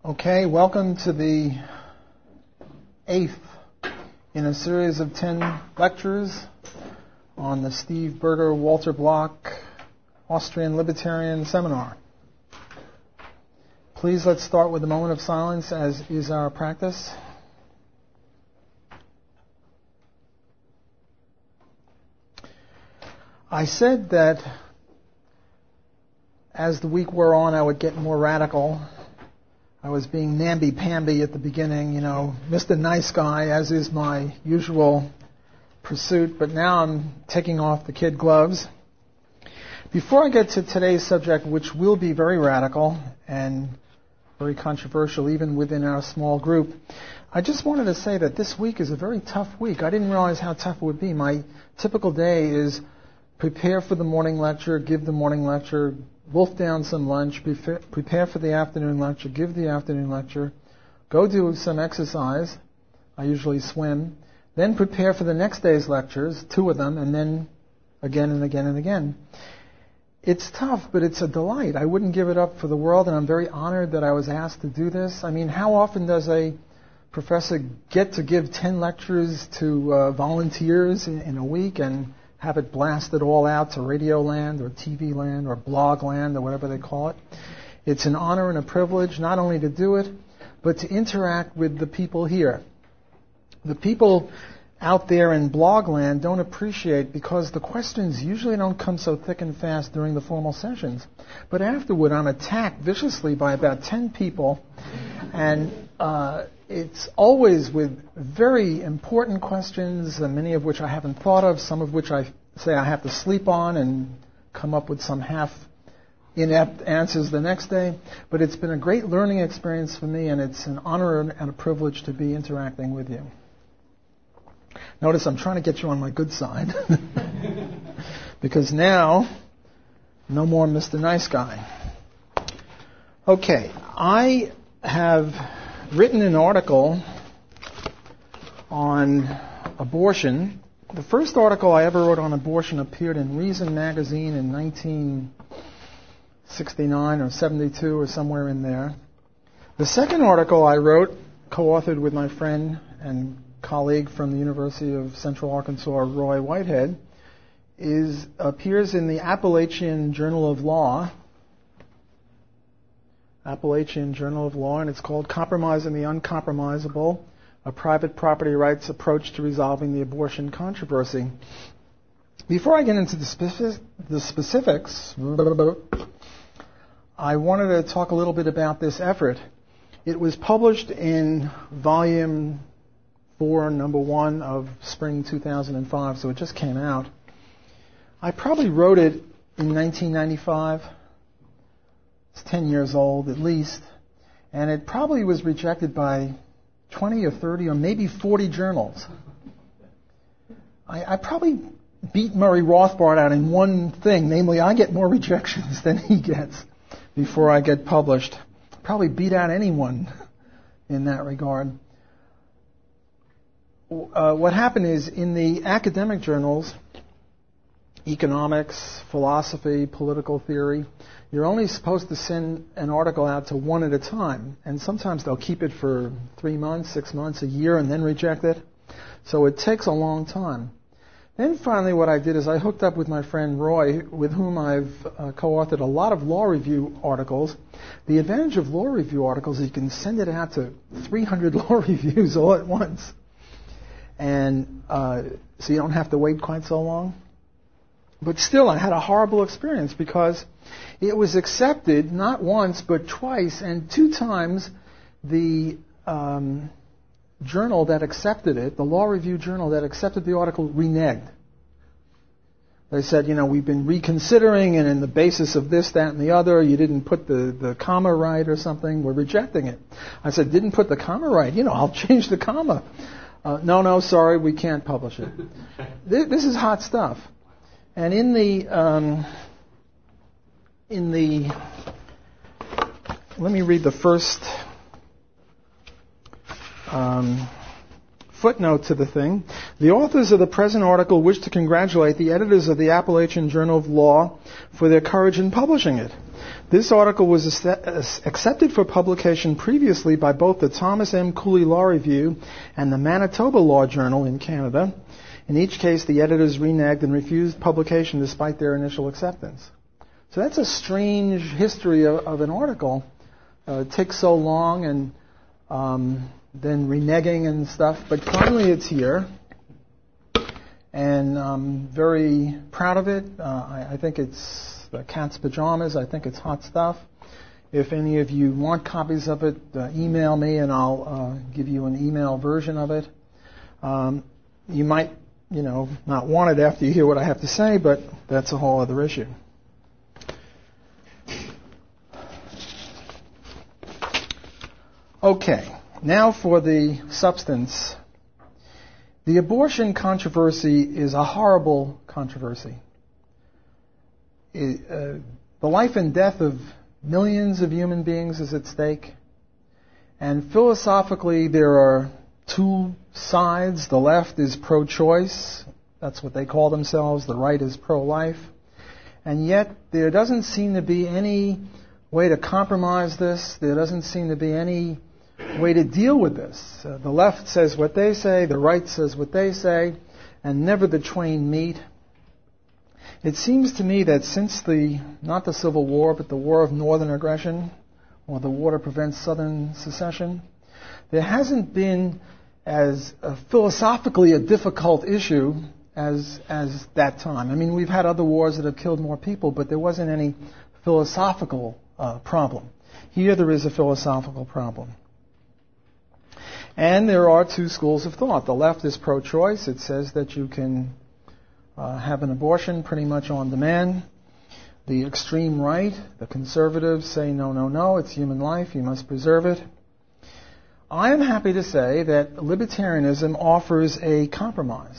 Okay, welcome to the 8th in a series of 10 lectures on the Steve Berger Walter Block Austrian Libertarian Seminar. Please let's start with a moment of silence, as is our practice. I said that as the week wore on I would get more radical. I was being namby-pamby at the beginning, Mr. Nice Guy, as is my usual pursuit, but now I'm taking off the kid gloves. Before I get to today's subject, which will be very radical and very controversial even within our small group, I just wanted to say that this week is a very tough week. I didn't realize how tough it would be. My typical day is prepare for the morning lecture, give the morning lecture, wolf down some lunch, prepare for the afternoon lecture, give the afternoon lecture, go do some exercise, I usually swim, then prepare for the next day's lectures, 2 of them, and then again and again and again. It's tough, but it's a delight. I wouldn't give it up for the world, and I'm very honored that I was asked to do this. I mean, how often does a professor get to give 10 lectures to volunteers in a week and have it blasted all out to Radio Land or TV Land or Blog Land or whatever they call it? It's an honor and a privilege not only to do it, but to interact with the people here. The people out there in Blog Land don't appreciate, because the questions usually don't come so thick and fast during the formal sessions. But afterward, I'm attacked viciously by about 10 people, and it's always with very important questions, many of which I haven't thought of, some of which I say I have to sleep on and come up with some half inept answers the next day. But it's been a great learning experience for me, and it's an honor and a privilege to be interacting with you. Notice I'm trying to get you on my good side, because now, no more Mr. Nice Guy. Okay, I have written an article on abortion. The first article I ever wrote on abortion appeared in Reason magazine in 1969 or 72 or somewhere in there. The second article I wrote, co-authored with my friend and colleague from the University of Central Arkansas, Roy Whitehead, appears in the Appalachian Journal of Law. Appalachian Journal of Law, and it's called Compromising the Uncompromisable, a Private Property Rights Approach to Resolving the Abortion Controversy. Before I get into the specifics, I wanted to talk a little bit about this effort. It was published in Volume 4, Number 1 of Spring 2005, so it just came out. I probably wrote it in 1995. It's 10 years old at least, and it probably was rejected by 20 or 30 or maybe 40 journals. I probably beat Murray Rothbard out in one thing, namely I get more rejections than he gets before I get published. Probably beat out anyone in that regard. What happened is, in the academic journals, economics, philosophy, political theory, you're only supposed to send an article out to one at a time. And sometimes they'll keep it for 3 months, 6 months, a year, and then reject it. So it takes a long time. Then finally what I did is I hooked up with my friend Roy, with whom I've co-authored a lot of law review articles. The advantage of law review articles is you can send it out to 300 law reviews all at once. And so you don't have to wait quite so long. But still, I had a horrible experience, because it was accepted not once but twice, and 2 times the journal that accepted it, the law review journal that accepted the article, reneged. They said, we've been reconsidering, and in the basis of this, that, and the other, you didn't put the comma right or something, we're rejecting it. I said, didn't put the comma right, I'll change the comma. No, sorry, we can't publish it. This is hot stuff. And in the let me read the first footnote to the thing. The authors of the present article wish to congratulate the editors of the Appalachian Journal of Law for their courage in publishing it. This article was accepted for publication previously by both the Thomas M. Cooley Law Review and the Manitoba Law Journal in Canada. In each case, the editors reneged and refused publication despite their initial acceptance. So that's a strange history of an article. It takes so long and then reneging and stuff, but finally it's here. And I'm very proud of it. I think it's cat's pajamas. I think it's hot stuff. If any of you want copies of it, email me and I'll give you an email version of it. You might, not want it after you hear what I have to say, but that's a whole other issue. Okay, now for the substance. The abortion controversy is a horrible controversy. The life and death of millions of human beings is at stake. And philosophically, there are two sides. The left is pro-choice. That's what they call themselves. The right is pro-life. And yet, there doesn't seem to be any way to compromise this. There doesn't seem to be any way to deal with this. The left says what they say, the right says what they say, and never the twain meet. It seems to me that since not the Civil War, but the War of Northern Aggression, or the War to Prevent Southern Secession, there hasn't been as philosophically a difficult issue as that time. I mean, we've had other wars that have killed more people, but there wasn't any philosophical problem. Here there is a philosophical problem. And there are two schools of thought. The left is pro-choice. It says that you can have an abortion pretty much on demand. The extreme right, the conservatives, say no, it's human life, you must preserve it. I am happy to say that libertarianism offers a compromise.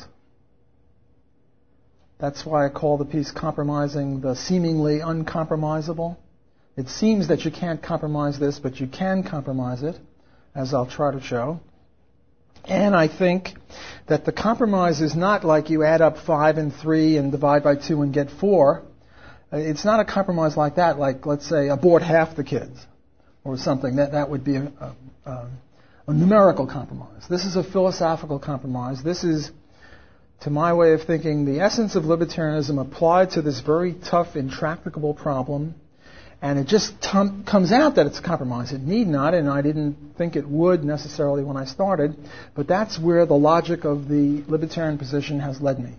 That's why I call the piece Compromising the Seemingly Uncompromisable. It seems that you can't compromise this, but you can compromise it, as I'll try to show. And I think that the compromise is not like you add up 5 and 3 and divide by 2 and get 4. It's not a compromise like that, like, let's say, abort half the kids or something. That would be a numerical compromise. This is a philosophical compromise. This is, to my way of thinking, the essence of libertarianism applied to this very tough, intractable problem. And it just comes out that it's a compromise. It need not, and I didn't think it would necessarily when I started, but that's where the logic of the libertarian position has led me.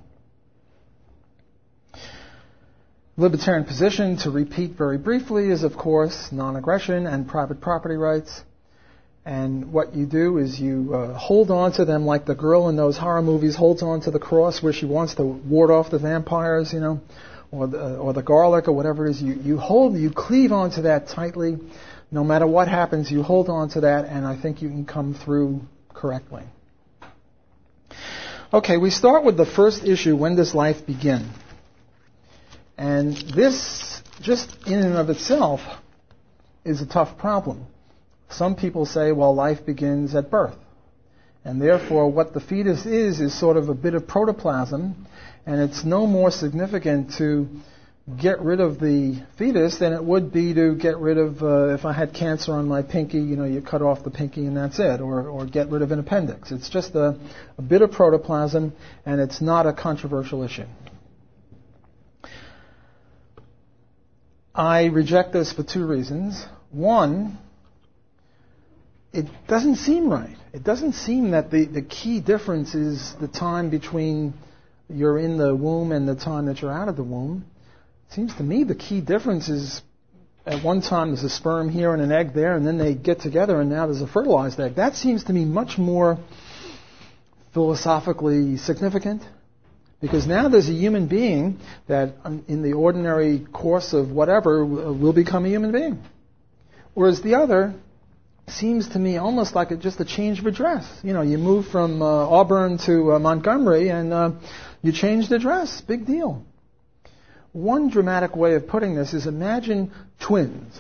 Libertarian position, to repeat very briefly, is of course non-aggression and private property rights. And what you do is you hold on to them like the girl in those horror movies holds on to the cross where she wants to ward off the vampires, or the garlic or whatever it is. You cleave onto that tightly. No matter what happens, you hold on to that, and I think you can come through correctly. Okay, we start with the first issue, when does life begin? And this, just in and of itself, is a tough problem. Some people say, well, life begins at birth. And therefore, what the fetus is sort of a bit of protoplasm, and it's no more significant to get rid of the fetus than it would be to get rid of, if I had cancer on my pinky, you cut off the pinky and that's it, or get rid of an appendix. It's just a bit of protoplasm, and it's not a controversial issue. I reject this for two reasons. One, it doesn't seem right. It doesn't seem that the key difference is the time between you're in the womb and the time that you're out of the womb. It seems to me the key difference is at one time there's a sperm here and an egg there, and then they get together and now there's a fertilized egg. That seems to me much more philosophically significant, because now there's a human being that in the ordinary course of whatever will become a human being. Whereas the other seems to me almost like just a change of address. You move from Auburn to Montgomery and you change the address. Big deal. One dramatic way of putting this is imagine twins.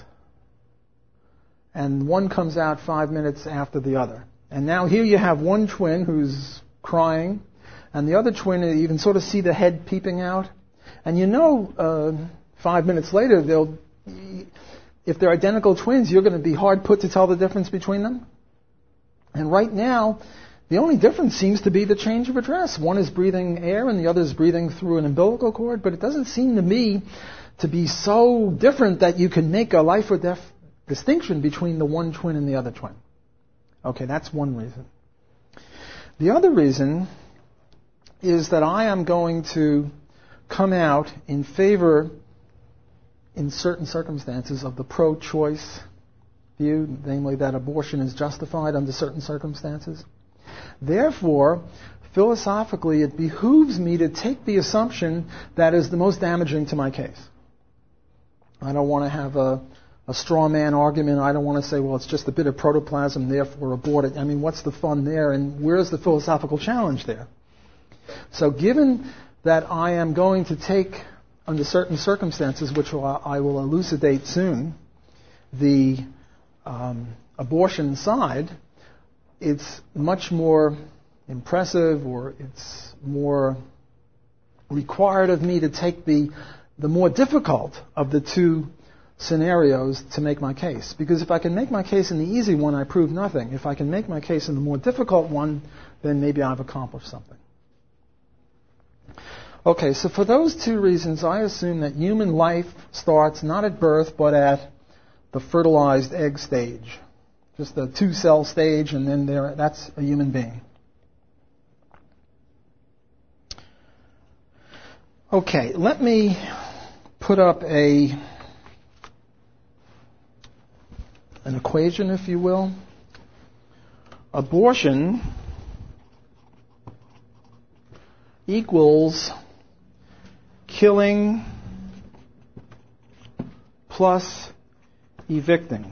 And one comes out 5 minutes after the other. And now here you have one twin who's crying, and the other twin, you can sort of see the head peeping out. And 5 minutes later, if they're identical twins, you're going to be hard put to tell the difference between them. And right now, the only difference seems to be the change of address. One is breathing air and the other is breathing through an umbilical cord, but it doesn't seem to me to be so different that you can make a life or death distinction between the one twin and the other twin. Okay, that's one reason. The other reason is that I am going to come out in favor, in certain circumstances, of the pro-choice view, namely that abortion is justified under certain circumstances. Therefore, philosophically, it behooves me to take the assumption that is the most damaging to my case. I don't want to have a straw man argument. I don't want to say, well, it's just a bit of protoplasm, therefore abort it. I mean, what's the fun there, and where's the philosophical challenge there? So given that I am going to take, under certain circumstances, which I will elucidate soon, the abortion side, it's much more impressive, or it's more required of me to take the more difficult of the two scenarios to make my case. Because if I can make my case in the easy one, I prove nothing. If I can make my case in the more difficult one, then maybe I've accomplished something. Okay, so for those two reasons, I assume that human life starts not at birth, but at the fertilized egg stage. Just the two-cell stage, and then that's a human being. Okay, let me put up an equation, if you will. Abortion equals killing plus evicting.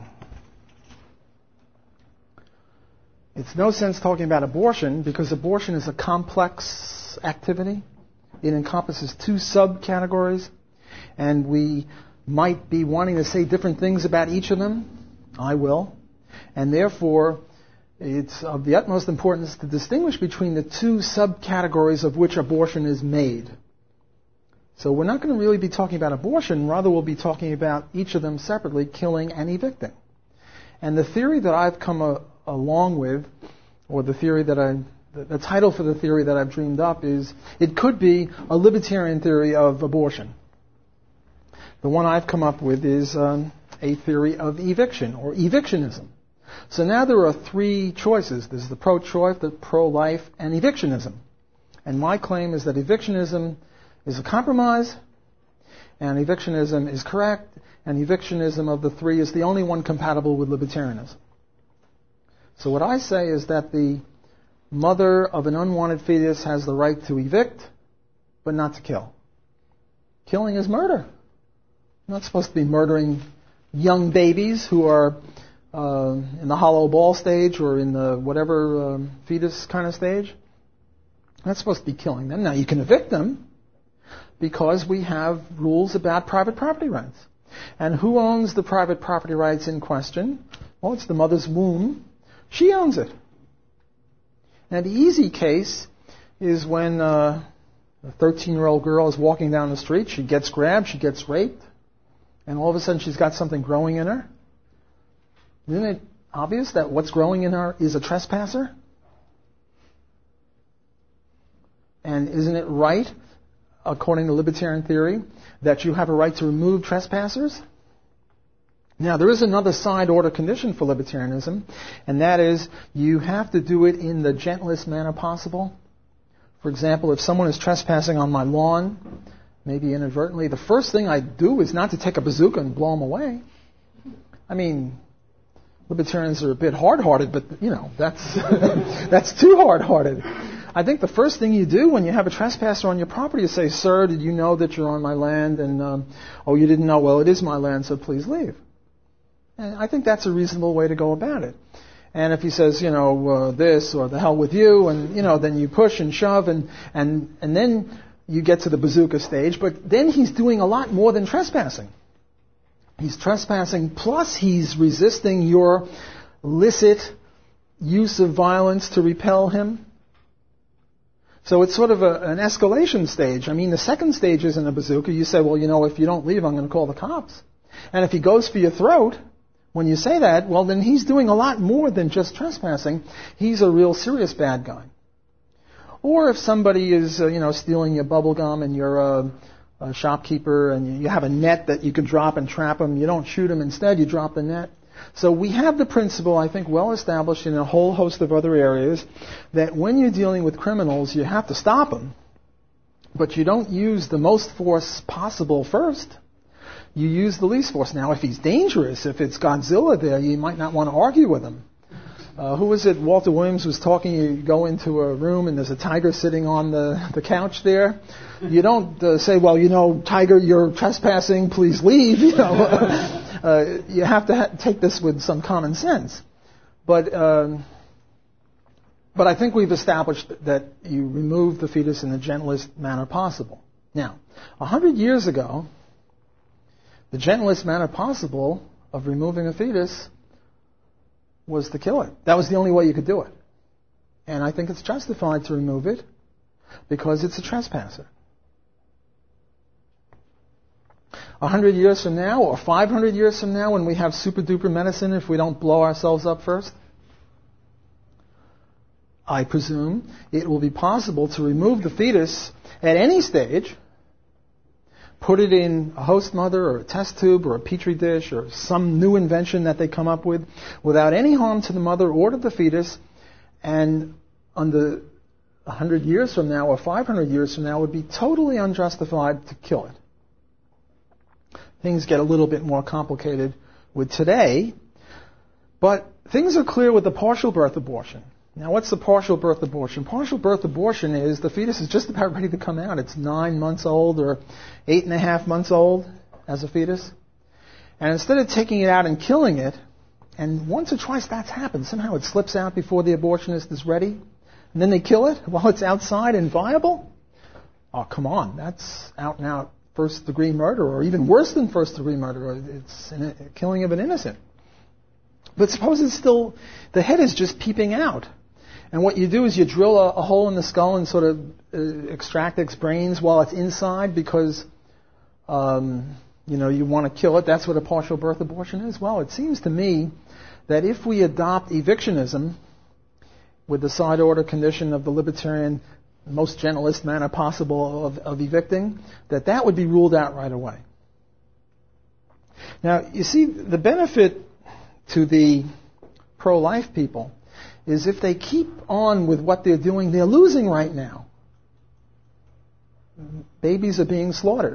It's no sense talking about abortion because abortion is a complex activity. It encompasses two subcategories, and we might be wanting to say different things about each of them. I will. And therefore, it's of the utmost importance to distinguish between the two subcategories of which abortion is made. So we're not going to really be talking about abortion, rather we'll be talking about each of them separately, killing and evicting. And the theory that I've come along with, or the theory that the title for the theory that I've dreamed up is, it could be a libertarian theory of abortion. The one I've come up with is a theory of eviction, or evictionism. So now there are three choices. There's the pro-choice, the pro-life, and evictionism. And my claim is that evictionism is a compromise, and evictionism is correct, and evictionism of the three is the only one compatible with libertarianism. So what I say is that the mother of an unwanted fetus has the right to evict, but not to kill. Killing is murder. You're not supposed to be murdering young babies who are in the hollow ball stage or in the whatever fetus kind of stage. You're not supposed to be killing them. Now, you can evict them because we have rules about private property rights. And who owns the private property rights in question? Well, it's the mother's womb. She owns it. Now, the easy case is when a 13-year-old girl is walking down the street, she gets grabbed, she gets raped, and all of a sudden she's got something growing in her. Isn't it obvious that what's growing in her is a trespasser? And isn't it right, according to libertarian theory, that you have a right to remove trespassers? Now, there is another side order condition for libertarianism, and that is you have to do it in the gentlest manner possible. For example, if someone is trespassing on my lawn, maybe inadvertently, the first thing I do is not to take a bazooka and blow them away. I mean, libertarians are a bit hard-hearted, but, that's that's too hard-hearted. I think the first thing you do when you have a trespasser on your property is say, "Sir, did you know that you're on my land?" And, "Oh, you didn't know? Well, it is my land, so please leave." And I think that's a reasonable way to go about it. And if he says, this or the hell with you, and, then you push and shove, and then you get to the bazooka stage. But then he's doing a lot more than trespassing. He's trespassing, plus he's resisting your licit use of violence to repel him. So it's sort of an escalation stage. I mean, the second stage isn't a bazooka. You say, well, if you don't leave, I'm going to call the cops. And if he goes for your throat, when you say that, well, then he's doing a lot more than just trespassing. He's a real serious bad guy. Or if somebody is, stealing your bubble gum and you're a shopkeeper and you have a net that you can drop and trap them, you don't shoot them. Instead, you drop the net. So we have the principle, I think, well established in a whole host of other areas, that when you're dealing with criminals, you have to stop them. But you don't use the most force possible first. You use the least force. Now, if he's dangerous, if it's Godzilla there, you might not want to argue with him. Who was it? Walter Williams was talking. You go into a room and there's a tiger sitting on the couch there. You don't say, well, tiger, you're trespassing. Please leave. You have to take this with some common sense. But I think we've established that you remove the fetus in the gentlest manner possible. Now, 100 years ago, the gentlest manner possible of removing a fetus was to kill it. That was the only way you could do it. And I think it's justified to remove it because it's a trespasser. 100 years from now or 500 years from now when we have super duper medicine, if we don't blow ourselves up first, I presume it will be possible to remove the fetus at any stage, put it in a host mother or a test tube or a petri dish or some new invention that they come up with without any harm to the mother or to the fetus, and under 100 years from now or 500 years from now would be totally unjustified to kill it. Things get a little bit more complicated with today, but things are clear with the partial birth abortion. Now, what's the partial birth abortion? Partial birth abortion is the fetus is just about ready to come out. It's 9 months old or 8.5 months old as a fetus. And instead of taking it out and killing it, and once or twice that's happened, somehow it slips out before the abortionist is ready, and then they kill it while it's outside and viable? Oh, come on. That's out and out first-degree murder, or even worse than first-degree murder. It's a killing of an innocent. But suppose it's still, the head is just peeping out. And what you do is you drill a hole in the skull and sort of extract its brains while it's inside because, you want to kill it. That's what a partial birth abortion is. Well, it seems to me that if we adopt evictionism with the side order condition of the libertarian, most gentlest manner possible of evicting, that would be ruled out right away. Now, you see, the benefit to the pro-life people is if they keep on with what they're doing, they're losing right now. Babies are being slaughtered.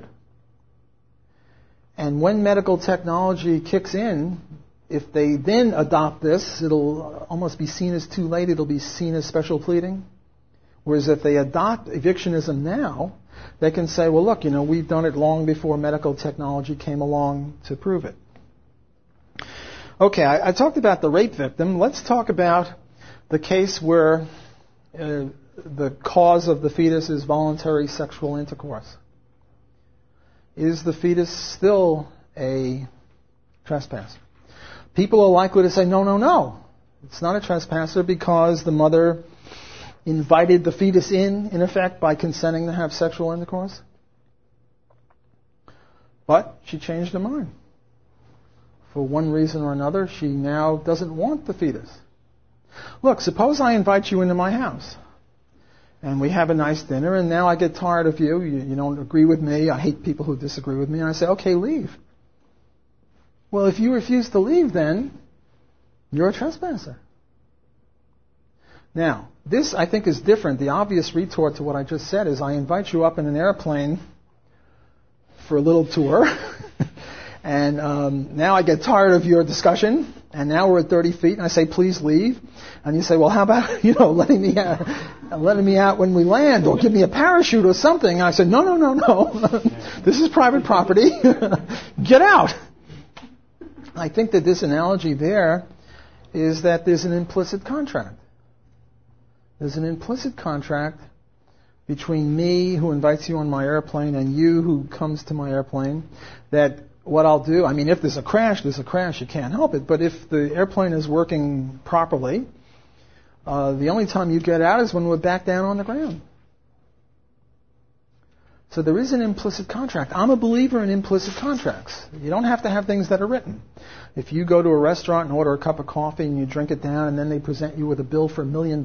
And when medical technology kicks in, if they then adopt this, it'll almost be seen as too late. It'll be seen as special pleading. Whereas if they adopt evictionism now, they can say, well, look, we've done it long before medical technology came along to prove it. Okay, I talked about the rape victim. Let's talk about the case where the cause of the fetus is voluntary sexual intercourse. Is the fetus still a trespasser? People are likely to say, no. It's not a trespasser because the mother invited the fetus in effect, by consenting to have sexual intercourse. But she changed her mind. For one reason or another, she now doesn't want the fetus. Look, suppose I invite you into my house, and we have a nice dinner, and now I get tired of you. You don't agree with me. I hate people who disagree with me. And I say, okay, leave. Well, if you refuse to leave, then you're a trespasser. Now, this, I think, is different. The obvious retort to what I just said is I invite you up in an airplane for a little tour, and now I get tired of your discussion, and now we're at 30 feet, and I say, please leave. And you say, well, how about, letting me out when we land, or give me a parachute or something. And I say, no. This is private property. Get out. I think that this analogy there is that there's an implicit contract. There's an implicit contract between me, who invites you on my airplane, and you, who comes to my airplane, that what I'll do, if there's a crash, you can't help it. But if the airplane is working properly, the only time you get out is when we're back down on the ground. So there is an implicit contract. I'm a believer in implicit contracts. You don't have to have things that are written. If you go to a restaurant and order a cup of coffee and you drink it down and then they present you with a bill for $1 million,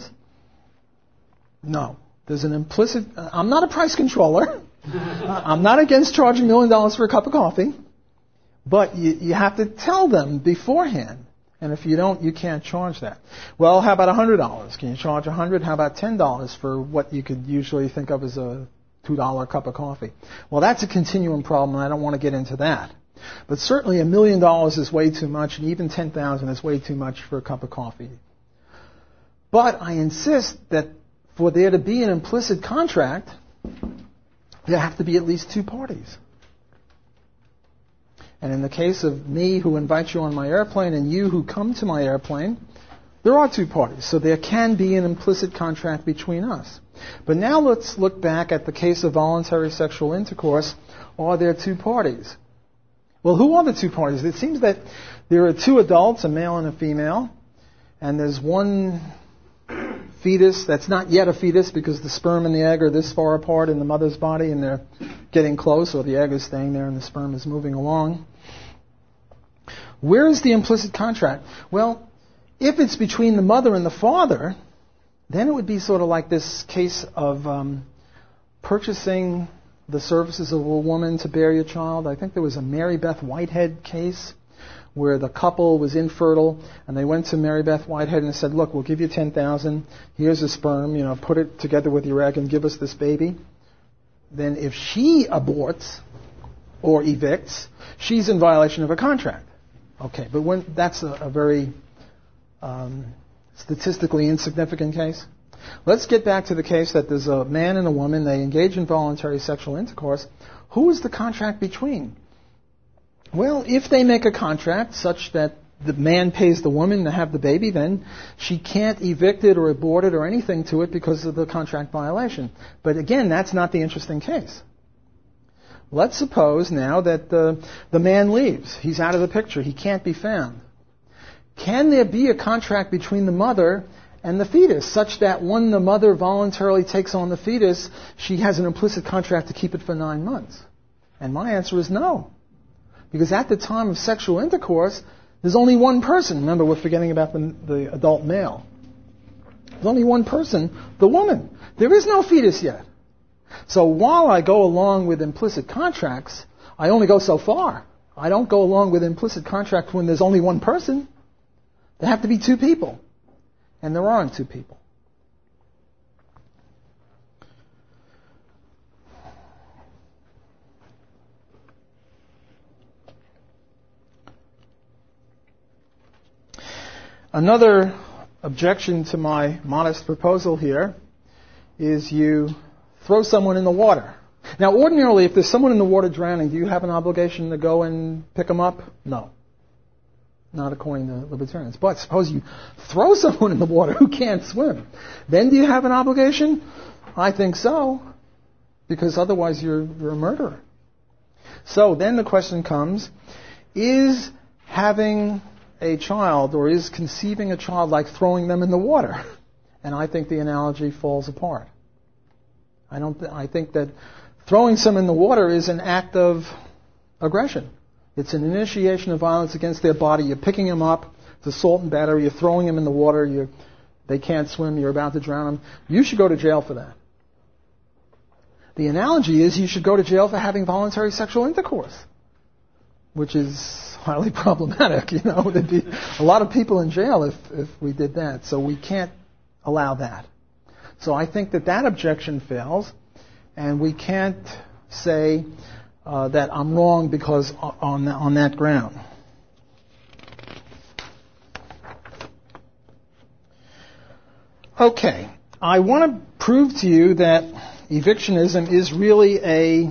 no. There's an implicit... I'm not a price controller. I'm not against charging $1 million for a cup of coffee. But you have to tell them beforehand. And if you don't, you can't charge that. Well, how about $100? Can you charge $100? How about $10 for what you could usually think of as a $2 cup of coffee? Well, that's a continuum problem, and I don't want to get into that. But certainly $1 million is way too much, and even $10,000 is way too much for a cup of coffee. But I insist that for there to be an implicit contract, there have to be at least two parties. And in the case of me who invites you on my airplane and you who come to my airplane, there are two parties. So there can be an implicit contract between us. But now let's look back at the case of voluntary sexual intercourse. Are there two parties? Well, who are the two parties? It seems that there are two adults, a male and a female, and there's one fetus that's not yet a fetus because the sperm and the egg are this far apart in the mother's body and they're getting close, or the egg is staying there and the sperm is moving along. Where is the implicit contract? Well, if it's between the mother and the father, then it would be sort of like this case of purchasing the services of a woman to bear your child. I think there was a Mary Beth Whitehead case where the couple was infertile, and they went to Mary Beth Whitehead and said, look, we'll give you $10,000. Here's a sperm, put it together with your egg and give us this baby. Then if she aborts or evicts, she's in violation of a contract. Okay, but that's a very statistically insignificant case. Let's get back to the case that there's a man and a woman, they engage in voluntary sexual intercourse. Who is the contract between? Well, if they make a contract such that the man pays the woman to have the baby, then she can't evict it or abort it or anything to it because of the contract violation. But again, that's not the interesting case. Let's suppose now that the man leaves. He's out of the picture. He can't be found. Can there be a contract between the mother and the fetus such that when the mother voluntarily takes on the fetus, she has an implicit contract to keep it for 9 months? And my answer is no. Because at the time of sexual intercourse, there's only one person. Remember, we're forgetting about the adult male. There's only one person, the woman. There is no fetus yet. So while I go along with implicit contracts, I only go so far. I don't go along with implicit contracts when there's only one person. There have to be two people. And there aren't two people. Another objection to my modest proposal here is you throw someone in the water. Now, ordinarily, if there's someone in the water drowning, do you have an obligation to go and pick them up? No. Not according to libertarians. But suppose you throw someone in the water who can't swim. Then do you have an obligation? I think so. Because otherwise you're a murderer. So then the question comes, is having a child or is conceiving a child like throwing them in the water? And I think the analogy falls apart. I think that throwing someone in the water is an act of aggression. It's an initiation of violence against their body. You're picking them up. It's assault and battery. You're throwing them in the water. They can't swim. You're about to drown them. You should go to jail for that. The analogy is you should go to jail for having voluntary sexual intercourse, which is highly problematic. There'd be a lot of people in jail if we did that. So we can't allow that. So I think that objection fails, and we can't say that I'm wrong because on that ground. Okay, I want to prove to you that evictionism is really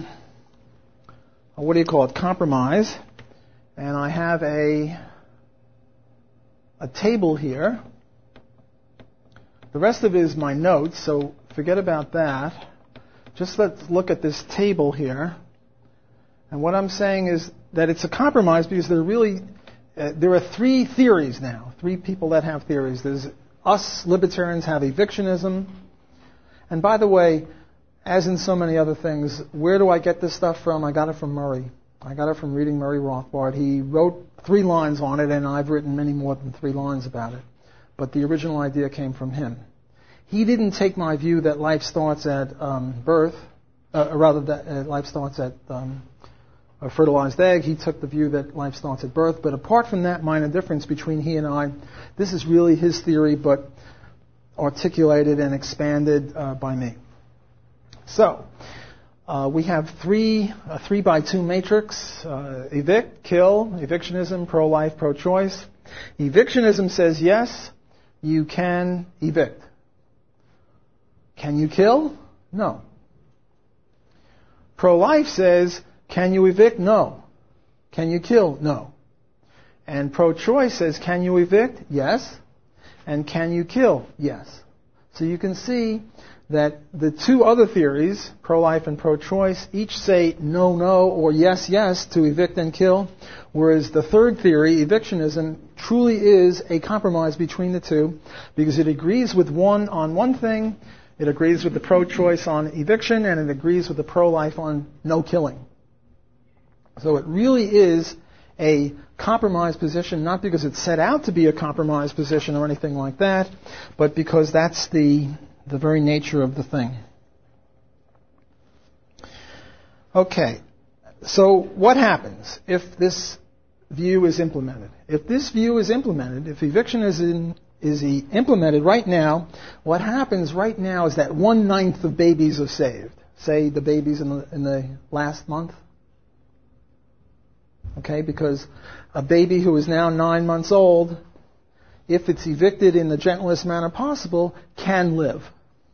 compromise. And I have a table here. The rest of it is my notes, so forget about that. Just let's look at this table here. And what I'm saying is that it's a compromise because there are three theories now. Three people that have theories. There's us libertarians have evictionism. And by the way, as in so many other things, where do I get this stuff from? I got it from Murray. I got it from reading Murray Rothbard. He wrote 3 lines on it, and I've written many more than 3 lines about it. But the original idea came from him. He didn't take my view that life starts at birth, that life starts at a fertilized egg. He took the view that life starts at birth. But apart from that minor difference between he and I, this is really his theory, but articulated and expanded by me. So, we have a 3x2 matrix, evict, kill, evictionism, pro-life, pro-choice. Evictionism says, yes, you can evict. Can you kill? No. Pro-life says, can you evict? No. Can you kill? No. And pro-choice says, can you evict? Yes. And can you kill? Yes. So you can see that the 2 other theories, pro-life and pro-choice, each say no, no, or yes, yes to evict and kill, whereas the third theory, evictionism, truly is a compromise between the 2 because it agrees with one on one thing, it agrees with the pro-choice on eviction, and it agrees with the pro-life on no killing. So it really is a compromise position, not because it's set out to be a compromise position or anything like that, but because that's the very nature of the thing. Okay, so what happens if this view is implemented? If this view is implemented, if eviction is implemented right now, what happens right now is that 1/9 of babies are saved. Say the babies in the last month. Okay, because a baby who is now 9 months old, if it's evicted in the gentlest manner possible, can live.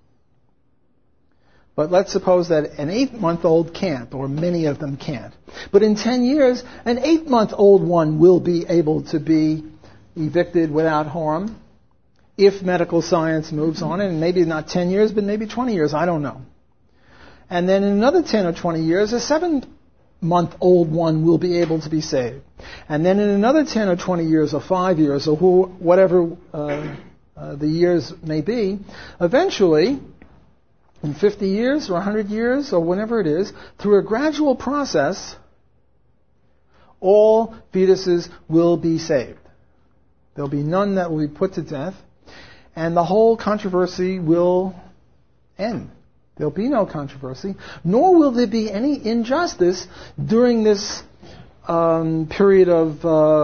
But let's suppose that an 8-month-old can't, or many of them can't. But in 10 years, an 8-month-old one will be able to be evicted without harm if medical science moves on, and maybe not 10 years, but maybe 20 years, I don't know. And then in another 10 or 20 years, a 7-month-old one will be able to be saved. And then in another 10 or 20 years, or 5 years, or whatever the years may be, eventually, in 50 years or 100 years or whenever it is, through a gradual process, all fetuses will be saved. There'll be none that will be put to death, and the whole controversy will end. There'll be no controversy, nor will there be any injustice during this period of,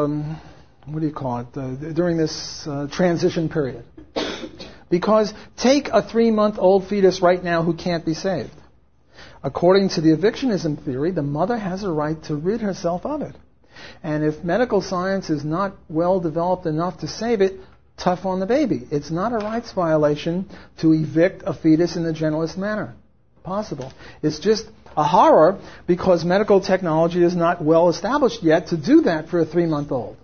during this transition period. Because take a 3-month-old fetus right now who can't be saved. According to the evictionism theory, the mother has a right to rid herself of it. And if medical science is not well developed enough to save it, tough on the baby. It's not a rights violation to evict a fetus in the gentlest manner possible. It's just a horror because medical technology is not well established yet to do that for a 3-month-old.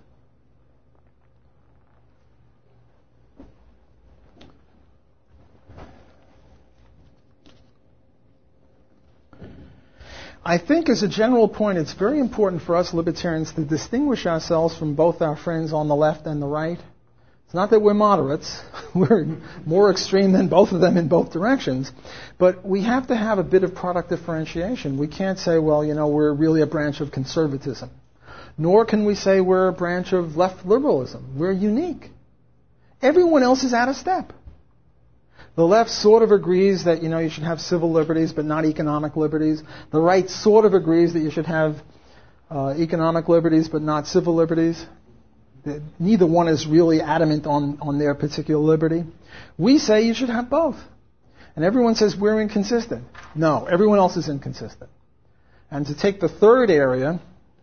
I think as a general point, it's very important for us libertarians to distinguish ourselves from both our friends on the left and the right. It's not that we're moderates. We're more extreme than both of them in both directions. But we have to have a bit of product differentiation. We can't say, well, we're really a branch of conservatism. Nor can we say we're a branch of left liberalism. We're unique. Everyone else is out of step. The left sort of agrees that, you should have civil liberties but not economic liberties. The right sort of agrees that you should have economic liberties but not civil liberties. Neither one is really adamant on their particular liberty. We say you should have both. And everyone says we're inconsistent. No, everyone else is inconsistent. And to take the third area,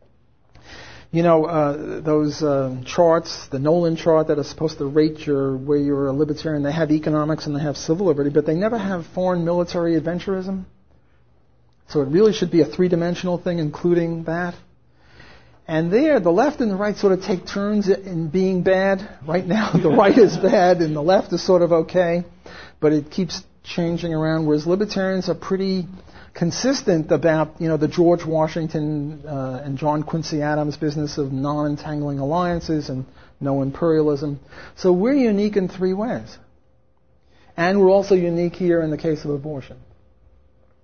those charts, the Nolan chart that are supposed to rate where you're a libertarian, they have economics and they have civil liberty, but they never have foreign military adventurism. So it really should be a 3-dimensional thing, including that. And there, the left and the right sort of take turns in being bad. Right now, the right is bad and the left is sort of okay, but it keeps changing around, whereas libertarians are pretty consistent about, the George Washington and John Quincy Adams business of non-entangling alliances and no imperialism. So we're unique in 3 ways. And we're also unique here in the case of abortion.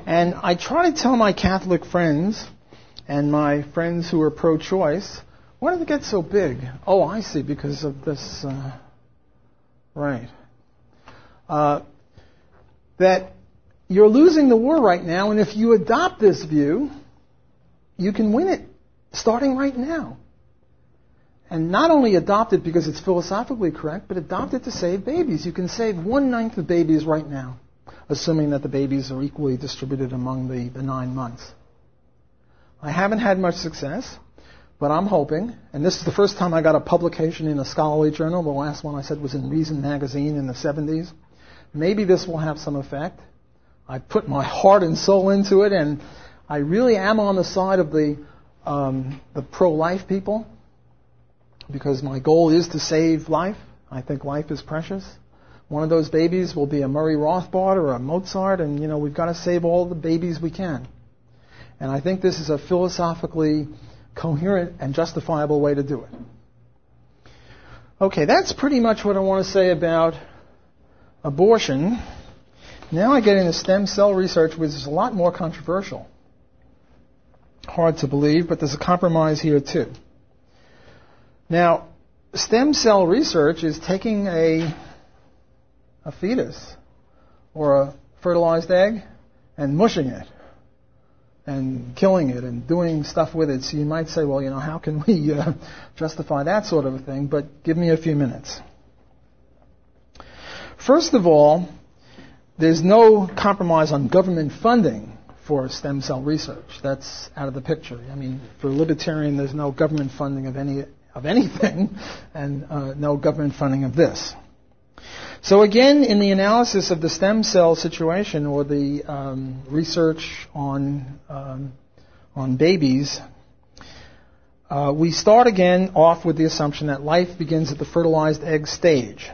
And I try to tell my Catholic friends and my friends who are pro-choice, why did it get so big? Oh, I see, because of this, right. That you're losing the war right now, and if you adopt this view, you can win it starting right now. And not only adopt it because it's philosophically correct, but adopt it to save babies. You can save 1/9 of babies right now, assuming that the babies are equally distributed among the 9 months. I haven't had much success, but I'm hoping, and this is the first time I got a publication in a scholarly journal. The last one I said was in Reason magazine in the 70s. Maybe this will have some effect. I put my heart and soul into it, and I really am on the side of the pro-life people, because my goal is to save life. I think life is precious. One of those babies will be a Murray Rothbard or a Mozart, and we've got to save all the babies we can. And I think this is a philosophically coherent and justifiable way to do it. Okay, that's pretty much what I want to say about abortion. Now I get into stem cell research, which is a lot more controversial. Hard to believe, but there's a compromise here too. Now, stem cell research is taking a fetus or a fertilized egg and mushing it and killing it and doing stuff with it. So you might say, well, how can we justify that sort of a thing? But give me a few minutes. First of all, there's no compromise on government funding for stem cell research. That's out of the picture. For a libertarian, there's no government funding of anything, and no government funding of this. So again, in the analysis of the stem cell situation or the research on babies, we start again off with the assumption that life begins at the fertilized egg stage.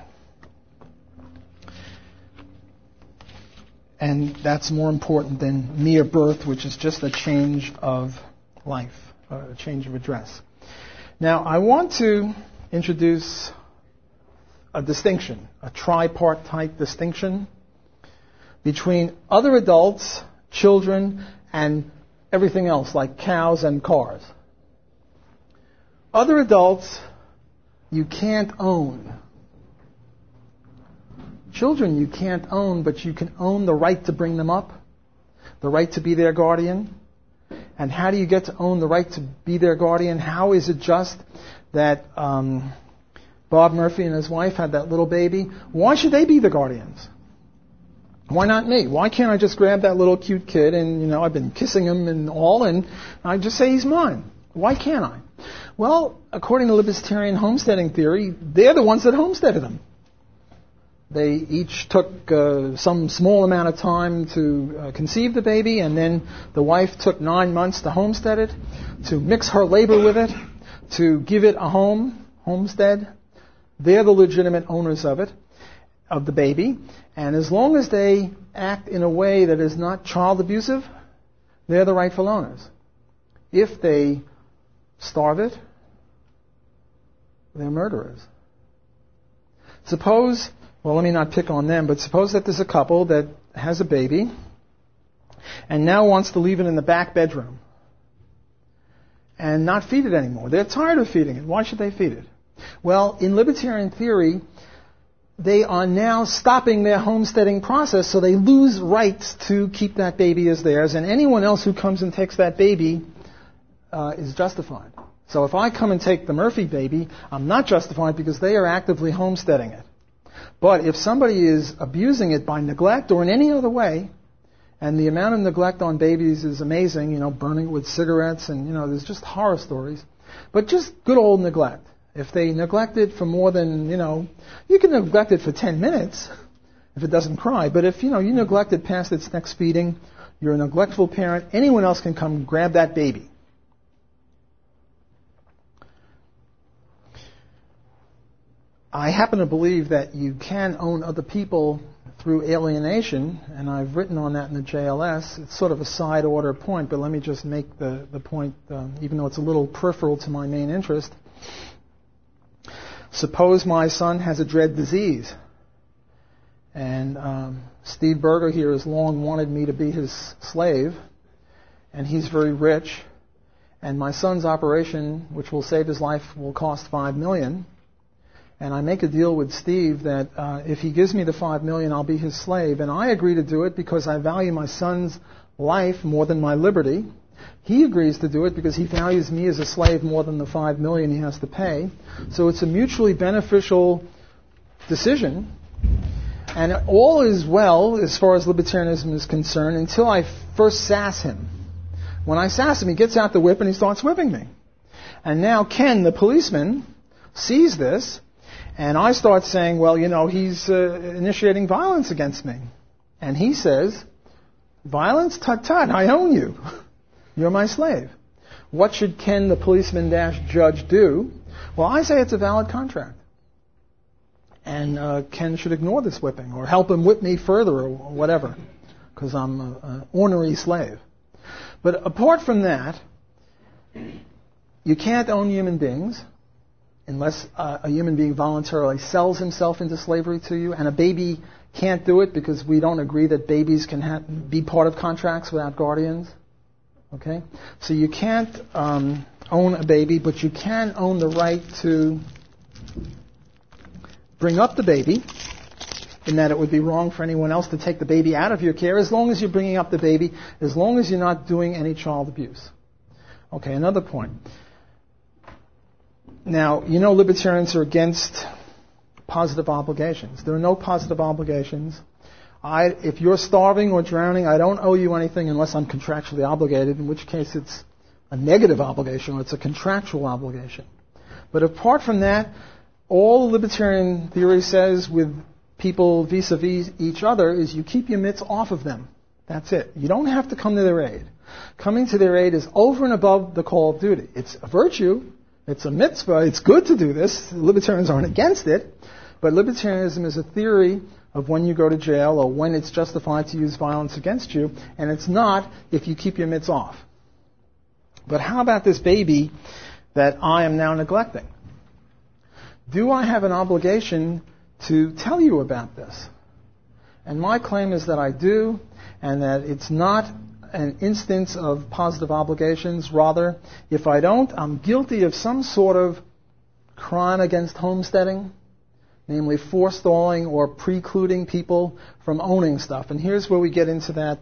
And that's more important than mere birth, which is just a change of life, a change of address. Now, I want to introduce a distinction, a tripartite distinction between other adults, children, and everything else, like cows and cars. Other adults you can't own. Children you can't own, but you can own the right to bring them up, the right to be their guardian. And how do you get to own the right to be their guardian? How is it just that Bob Murphy and his wife had that little baby? Why should they be the guardians? Why not me? Why can't I just grab that little cute kid and, I've been kissing him and all, and I just say he's mine? Why can't I? Well, according to libertarian homesteading theory, they're the ones that homesteaded him. They each took some small amount of time to conceive the baby, and then the wife took 9 months to homestead it, to mix her labor with it, to give it a homestead. They're the legitimate owners of it, of the baby. And as long as they act in a way that is not child abusive, they're the rightful owners. If they starve it, they're murderers. Suppose... Well, let me not pick on them, but suppose that there's a couple that has a baby and now wants to leave it in the back bedroom and not feed it anymore. They're tired of feeding it. Why should they feed it? Well, in libertarian theory, they are now stopping their homesteading process, so they lose rights to keep that baby as theirs, and anyone else who comes and takes that baby is justified. So if I come and take the Murphy baby, I'm not justified because they are actively homesteading it. But if somebody is abusing it by neglect or in any other way, and the amount of neglect on babies is amazing, burning it with cigarettes, and, there's just horror stories. But just good old neglect. If they neglect it for more than, you can neglect it for 10 minutes if it doesn't cry. But if, you neglect it past its next feeding, you're a neglectful parent, anyone else can come grab that baby. I happen to believe that you can own other people through alienation, and I've written on that in the JLS. It's sort of a side order point, but let me just make the point, even though it's a little peripheral to my main interest. Suppose my son has a dread disease, And Steve Berger here has long wanted me to be his slave, and he's very rich. And my son's operation, which will save his life, will cost $5 million. And I make a deal with Steve that if he gives me the $5 million, I'll be his slave. And I agree to do it because I value my son's life more than my liberty. He agrees to do it because he values me as a slave more than the $5 million he has to pay. So it's a mutually beneficial decision. And all is well as far as libertarianism is concerned until I first sass him. When I sass him, he gets out the whip and he starts whipping me. And now Ken, the policeman, sees this, and I start saying, well, he's initiating violence against me. And he says, violence? Tut-tut, I own you. You're my slave. What should Ken, the policeman-judge, do? Well, I say it's a valid contract. And Ken should ignore this whipping or help him whip me further or whatever, because I'm an ornery slave. But apart from that, you can't own human beings unless a human being voluntarily sells himself into slavery to you, and a baby can't do it because we don't agree that babies can be part of contracts without guardians. Okay? So you can't own a baby, but you can own the right to bring up the baby, in that it would be wrong for anyone else to take the baby out of your care as long as you're bringing up the baby, as long as you're not doing any child abuse. Okay, another point. Now, libertarians are against positive obligations. There are no positive obligations. If you're starving or drowning, I don't owe you anything unless I'm contractually obligated, in which case it's a negative obligation or it's a contractual obligation. But apart from that, all libertarian theory says with people vis-a-vis each other is you keep your mitts off of them. That's it. You don't have to come to their aid. Coming to their aid is over and above the call of duty. It's a virtue. It's a mitzvah. It's good to do this. Libertarians aren't against it. But libertarianism is a theory of when you go to jail or when it's justified to use violence against you, and it's not if you keep your mitts off. But how about this baby that I am now neglecting? Do I have an obligation to tell you about this? And my claim is that I do, and that it's not an instance of positive obligations. Rather, if I don't, I'm guilty of some sort of crime against homesteading, namely forestalling or precluding people from owning stuff. And here's where we get into that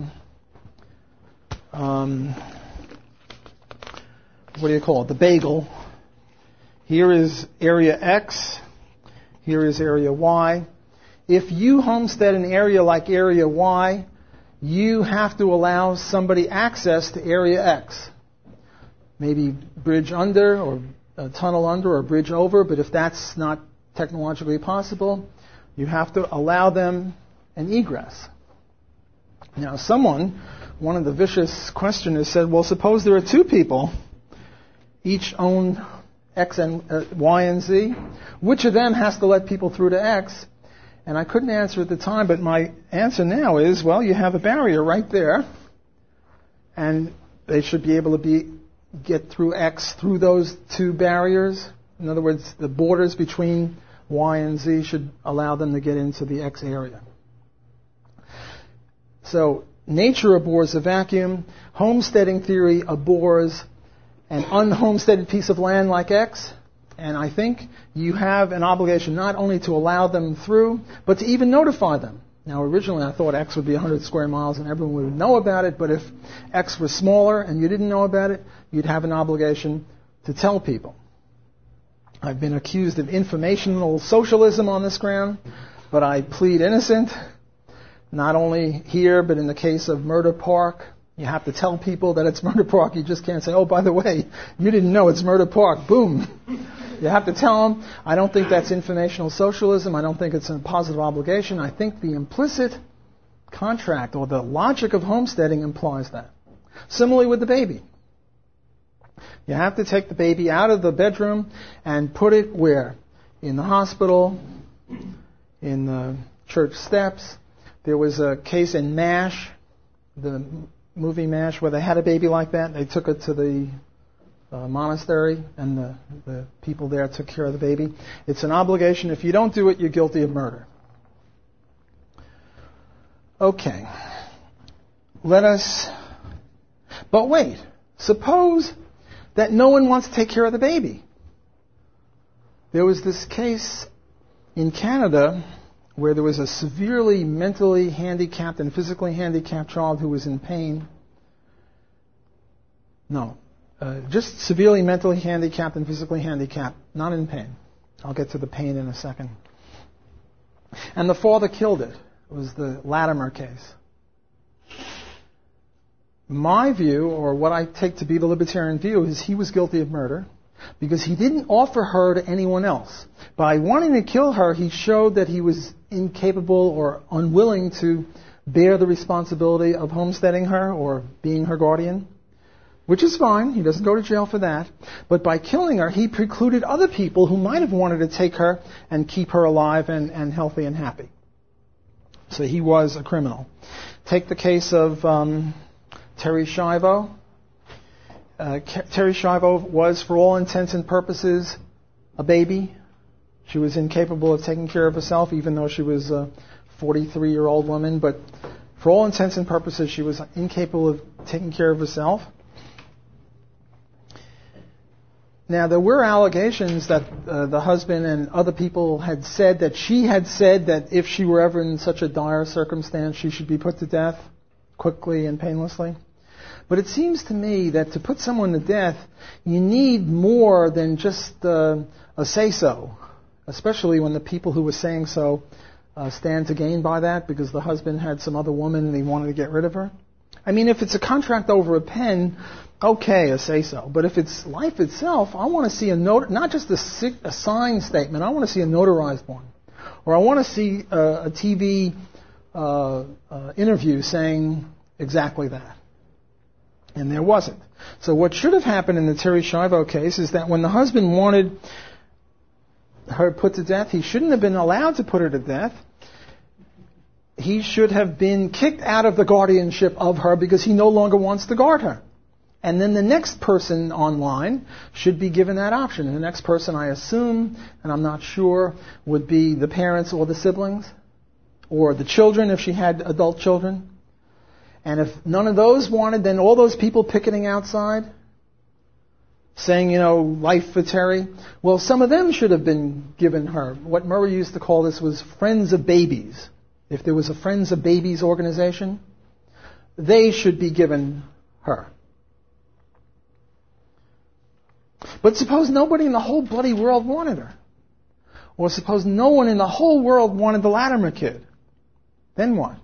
what do you call it? The bagel. Here is area X. Here is area Y. If you homestead an area like area Y, you have to allow somebody access to area X. Maybe bridge under or a tunnel under or bridge over, but if that's not technologically possible, you have to allow them an egress. Now one of the vicious questioners said, well, suppose there are two people, each own X and Y and Z. Which of them has to let people through to X? And I couldn't answer at the time, but my answer now is, well, you have a barrier right there, and they should be able to get through X through those two barriers. In other words, the borders between Y and Z should allow them to get into the X area. So nature abhors a vacuum. Homesteading theory abhors an unhomesteaded piece of land like X. And I think you have an obligation not only to allow them through, but to even notify them. Now, originally I thought X would be 100 square miles and everyone would know about it, but if X was smaller and you didn't know about it, you'd have an obligation to tell people. I've been accused of informational socialism on this ground, but I plead innocent, not only here, but in the case of Murder Park. You have to tell people that it's Murder Park. You just can't say, oh, by the way, you didn't know it's Murder Park. Boom. You have to tell them. I don't think that's informational socialism. I don't think it's a positive obligation. I think the implicit contract or the logic of homesteading implies that. Similarly with the baby. You have to take the baby out of the bedroom and put it where? In the hospital, in the church steps. There was a case in MASH, the movie MASH, where they had a baby like that. They took it to the monastery, and the people there took care of the baby. It's an obligation. If you don't do it, you're guilty of murder. Okay. But wait, suppose that no one wants to take care of the baby. There was this case in Canada where there was a severely mentally handicapped and physically handicapped child who was in pain. Just severely mentally handicapped and physically handicapped, not in pain. I'll get to the pain in a second. And the father killed it. It was the Latimer case. My view, or what I take to be the libertarian view, is he was guilty of murder because he didn't offer her to anyone else. By wanting to kill her, he showed that he was incapable or unwilling to bear the responsibility of homesteading her or being her guardian, which is fine. He doesn't go to jail for that. But by killing her, he precluded other people who might have wanted to take her and keep her alive and healthy and happy. So he was a criminal. Take the case of Terri Schiavo. Terri Schiavo was, for all intents and purposes, a baby. She was incapable of taking care of herself, even though she was a 43-year-old woman. But for all intents and purposes, she was incapable of taking care of herself. Now, there were allegations that the husband and other people had said that she had said that if she were ever in such a dire circumstance, she should be put to death quickly and painlessly. But it seems to me that to put someone to death, you need more than just a say-so, especially when the people who were saying so stand to gain by that because the husband had some other woman and he wanted to get rid of her. I mean, if it's a contract over a pen, okay, a say-so. But if it's life itself, I want to see a note, not just a signed statement. I want to see a notarized one. Or I want to see a TV interview saying exactly that. And there wasn't. So what should have happened in the Terri Schiavo case is that when the husband wanted her put to death, he shouldn't have been allowed to put her to death. He should have been kicked out of the guardianship of her because he no longer wants to guard her. And then the next person online should be given that option. And the next person, I assume, and I'm not sure, would be the parents or the siblings, or the children if she had adult children. And if none of those wanted, then all those people picketing outside, saying, life for Terri, well, some of them should have been given her. What Murray used to call this was Friends of Babies. If there was a Friends of Babies organization, they should be given her. But suppose nobody in the whole bloody world wanted her. Or suppose no one in the whole world wanted the Latimer kid. Then what?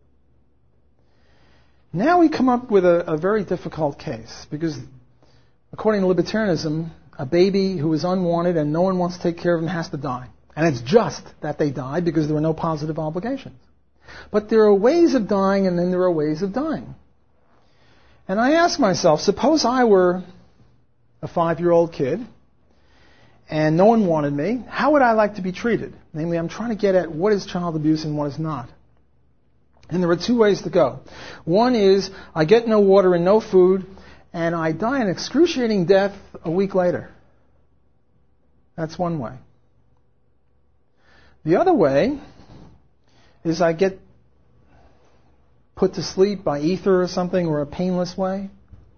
Now we come up with a very difficult case, because according to libertarianism, a baby who is unwanted and no one wants to take care of him has to die. And it's just that they die because there are no positive obligations. But there are ways of dying and then there are ways of dying. And I ask myself, suppose I were a 5-year-old kid and no one wanted me, how would I like to be treated? Namely, I'm trying to get at what is child abuse and what is not. And there are two ways to go. One is I get no water and no food, and I die an excruciating death a week later. That's one way. The other way is I get put to sleep by ether or something, or a painless way.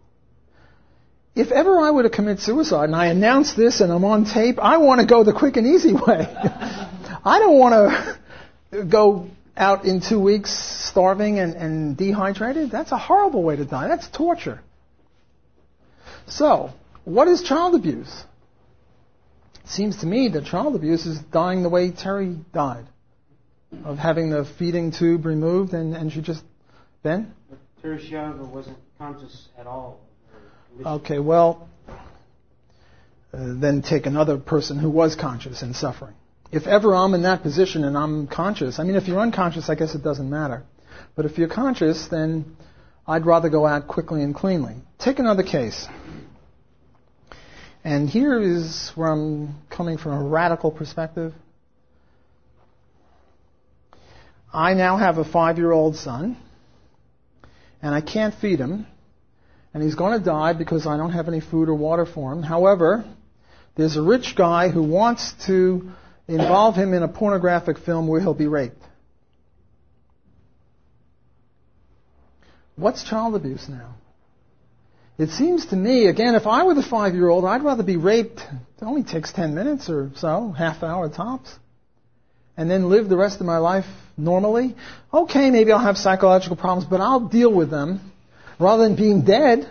If ever I were to commit suicide, and I announce this and I'm on tape, I want to go the quick and easy way. I don't want to go out in 2 weeks starving and dehydrated. That's a horrible way to die. That's torture. So, what is child abuse? It seems to me that child abuse is dying the way Terri died, of having the feeding tube removed, and she just... Ben? But Terri Schiavo wasn't conscious at all. Okay, well, then take another person who was conscious and suffering. If ever I'm in that position and I'm conscious, if you're unconscious, I guess it doesn't matter. But if you're conscious, then I'd rather go out quickly and cleanly. Take another case. And here is where I'm coming from a radical perspective. I now have a 5-year-old son, and I can't feed him, and he's going to die because I don't have any food or water for him. However, there's a rich guy who wants to involve him in a pornographic film where he'll be raped. what's child abuse now? It seems to me, again, if I were the 5-year-old, I'd rather be raped. It only takes 10 minutes or so, half hour tops, and then live the rest of my life normally. Okay, maybe I'll have psychological problems, but I'll deal with them rather than being dead.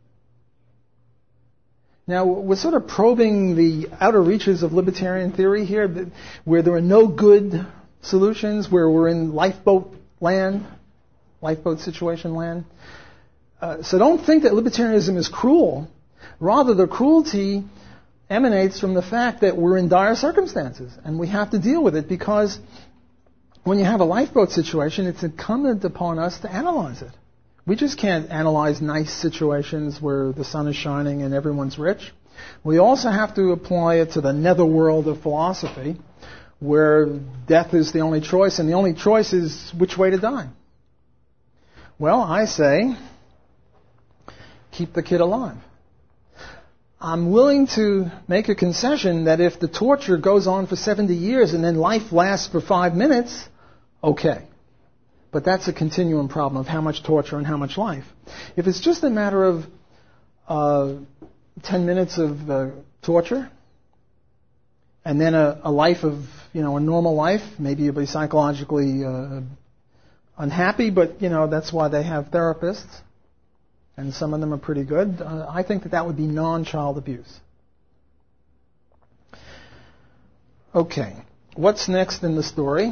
Now, we're sort of probing the outer reaches of libertarian theory here, where there are no good solutions, where we're in lifeboat situation land. So don't think that libertarianism is cruel. Rather, the cruelty emanates from the fact that we're in dire circumstances, and we have to deal with it, because when you have a lifeboat situation, it's incumbent upon us to analyze it. We just can't analyze nice situations where the sun is shining and everyone's rich. We also have to apply it to the netherworld of philosophy, where death is the only choice, and the only choice is which way to die. Well, I say, keep the kid alive. I'm willing to make a concession that if the torture goes on for 70 years and then life lasts for 5 minutes, okay. But that's a continuum problem of how much torture and how much life. If it's just a matter of 10 minutes of torture, and then a life of, a normal life, maybe you'll be psychologically unhappy, but, that's why they have therapists, and some of them are pretty good. I think that would be non-child abuse. Okay, what's next in the story?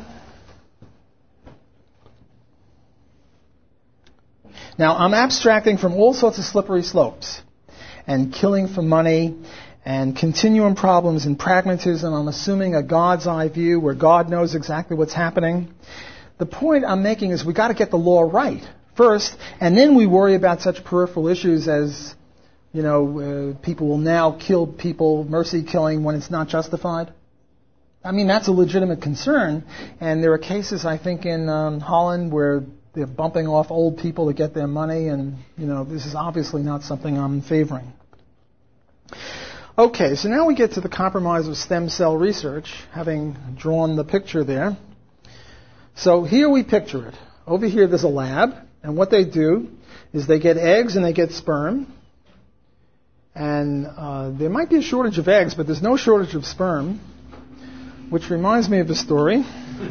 Now, I'm abstracting from all sorts of slippery slopes, and killing for money, and continuum problems and pragmatism. I'm assuming a God's eye view where God knows exactly what's happening. The point I'm making is we've got to get the law right first, and then we worry about such peripheral issues as, people will now kill people, mercy killing, when it's not justified. I mean, that's a legitimate concern, and there are cases, I think, in Holland where they're bumping off old people to get their money, and, this is obviously not something I'm favoring. Okay, so now we get to the compromise of stem cell research, having drawn the picture there. So here we picture it. Over here there's a lab, and what they do is they get eggs and they get sperm, and there might be a shortage of eggs, but there's no shortage of sperm, which reminds me of a story.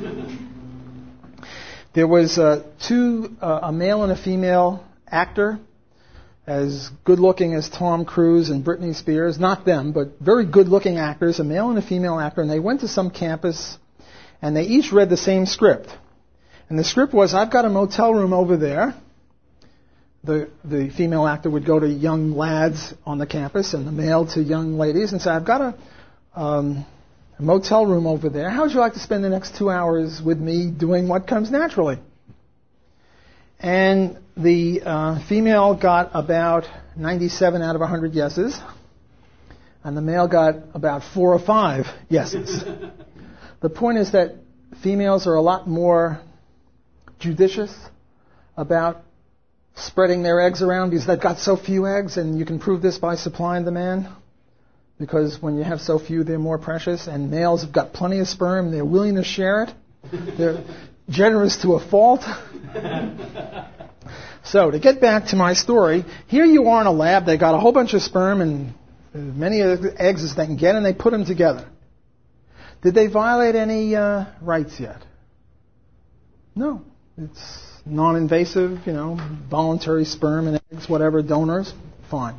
There was a male and a female actor, as good-looking as Tom Cruise and Britney Spears. Not them, but very good-looking actors, a male and a female actor, and they went to some campus, and they each read the same script. And the script was, I've got a motel room over there. The female actor would go to young lads on the campus, and the male to young ladies, and say, I've got a motel room over there. How would you like to spend the next 2 hours with me doing what comes naturally? And the female got about 97 out of 100 yeses, and the male got about 4 or 5 yeses. The point is that females are a lot more judicious about spreading their eggs around because they've got so few eggs, and you can prove this by supply and demand. Because when you have so few, they're more precious, and males have got plenty of sperm, they're willing to share it. They're generous to a fault. So, to get back to my story, here you are in a lab, they got a whole bunch of sperm and as many eggs as they can get, and they put them together. Did they violate any rights yet? No. It's non-invasive, voluntary sperm and eggs, whatever, donors, fine.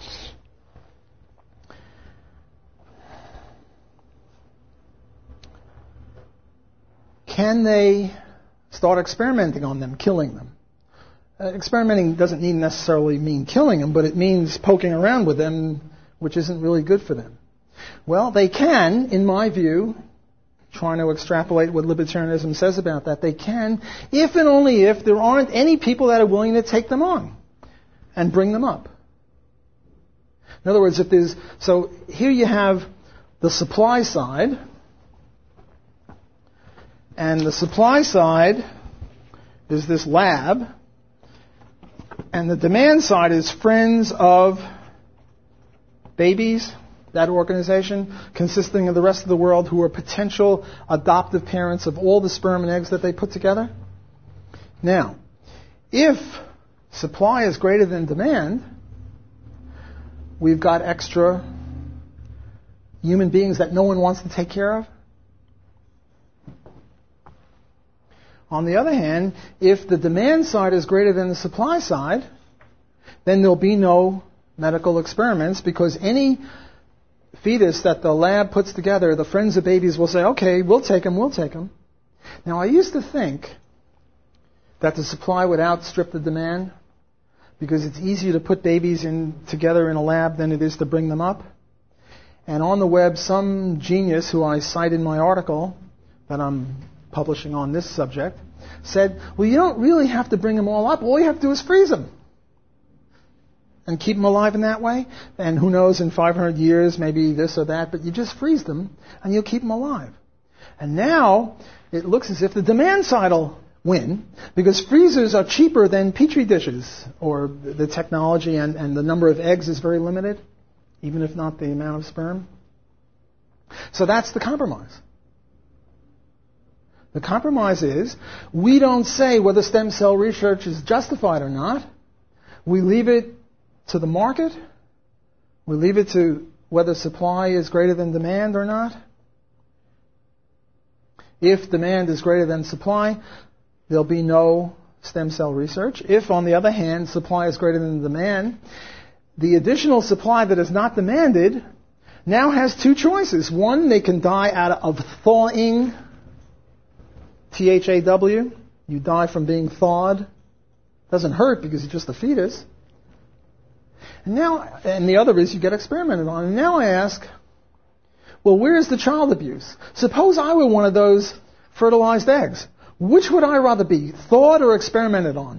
Can they start experimenting on them, killing them? Experimenting doesn't necessarily mean killing them, but it means poking around with them, which isn't really good for them. Well, they can, in my view, trying to extrapolate what libertarianism says about that, they can, if and only if there aren't any people that are willing to take them on and bring them up. In other words, so here you have the supply side, and the supply side is this lab, and the demand side is Friends of Babies, that organization, consisting of the rest of the world who are potential adoptive parents of all the sperm and eggs that they put together. Now, if supply is greater than demand, we've got extra human beings that no one wants to take care of. On the other hand, if the demand side is greater than the supply side, then there'll be no medical experiments, because any fetus that the lab puts together, the friends of babies will say, okay, we'll take them. Now, I used to think that the supply would outstrip the demand, because it's easier to put babies together in a lab than it is to bring them up. And on the web, some genius who I cite in my article that I'm publishing on this subject said, well, you don't really have to bring them all up. All you have to do is freeze them and keep them alive in that way. And who knows, in 500 years, maybe this or that, but you just freeze them and you'll keep them alive. And now it looks as if the demand side will win, because freezers are cheaper than petri dishes, or the technology and the number of eggs is very limited, even if not the amount of sperm. So that's the compromise. The compromise is, we don't say whether stem cell research is justified or not. We leave it to the market. We leave it to whether supply is greater than demand or not. If demand is greater than supply, there'll be no stem cell research. If, on the other hand, supply is greater than demand, the additional supply that is not demanded now has two choices. One, they can die out of thawing, T-H-A-W. You die from being thawed. Doesn't hurt because it's just a fetus. And the other is you get experimented on. And now I ask, well, where's the child abuse? Suppose I were one of those fertilized eggs. Which would I rather be, thawed or experimented on?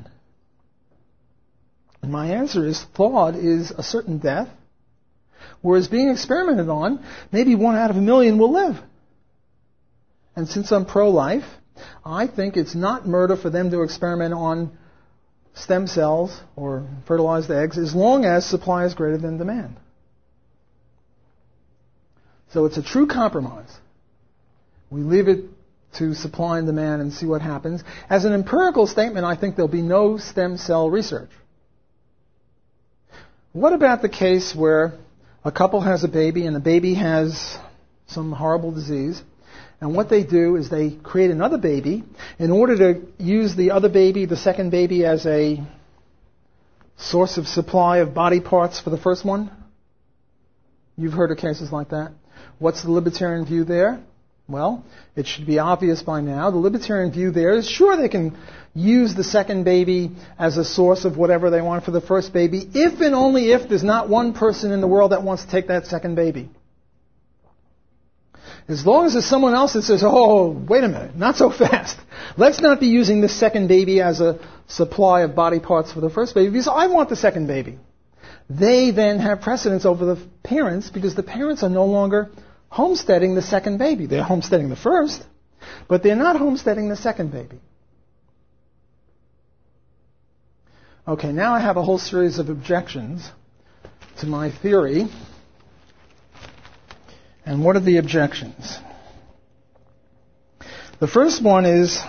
And my answer is, thawed is a certain death, whereas being experimented on, maybe 1 out of 1 million will live. And since I'm pro-life, I think it's not murder for them to experiment on stem cells or fertilized eggs, as long as supply is greater than demand. So it's a true compromise. We leave it to supply and demand and see what happens. As an empirical statement, I think there'll be no stem cell research. What about the case where a couple has a baby and the baby has some horrible disease, and what they do is they create another baby in order to use the other baby, the second baby, as a source of supply of body parts for the first one? You've heard of cases like that. What's the libertarian view there? Well, it should be obvious by now. The libertarian view there is, sure, they can use the second baby as a source of whatever they want for the first baby, if and only if there's not one person in the world that wants to take that second baby. As long as there's someone else that says, oh, wait a minute, not so fast. Let's not be using the second baby as a supply of body parts for the first baby, because I want the second baby. They then have precedence over the parents, because the parents are no longer homesteading the second baby. They're homesteading the first, but they're not homesteading the second baby. Okay, now I have a whole series of objections to my theory. And what are the objections? The first one is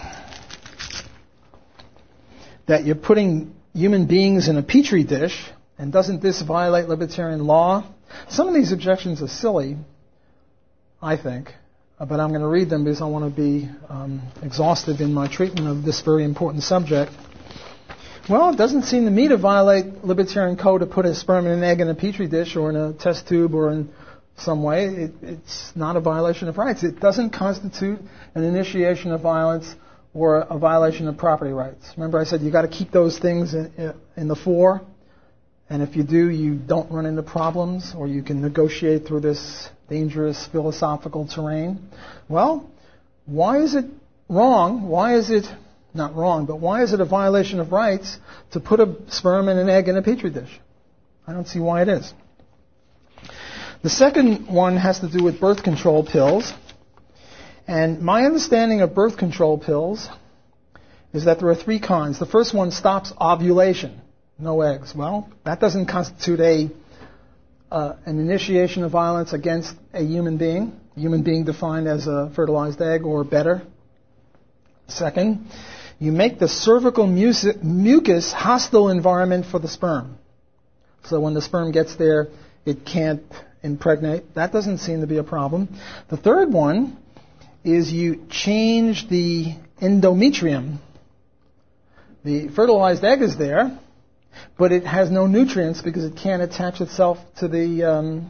that you're putting human beings in a petri dish, and doesn't this violate libertarian law? Some of these objections are silly, I think, but I'm going to read them because I want to be exhaustive in my treatment of this very important subject. Well, it doesn't seem to me to violate libertarian code to put a sperm and an egg in a petri dish or in a test tube or in some way. It's not a violation of rights. It doesn't constitute an initiation of violence or a violation of property rights. Remember I said you've got to keep those things in the fore, and if you do, you don't run into problems, or you can negotiate through this dangerous philosophical terrain. Well, why is it wrong? Why is it not wrong, but why is it a violation of rights to put a sperm and an egg in a petri dish? I don't see why it is. The second one has to do with birth control pills. And my understanding of birth control pills is that there are 3 kinds. The first one stops ovulation, no eggs. Well, that doesn't constitute an initiation of violence against a human being defined as a fertilized egg or better. Second, you make the cervical mucus hostile environment for the sperm. So when the sperm gets there, it can't impregnate. That doesn't seem to be a problem. The third one is you change the endometrium. The fertilized egg is there, but it has no nutrients because it can't attach itself to the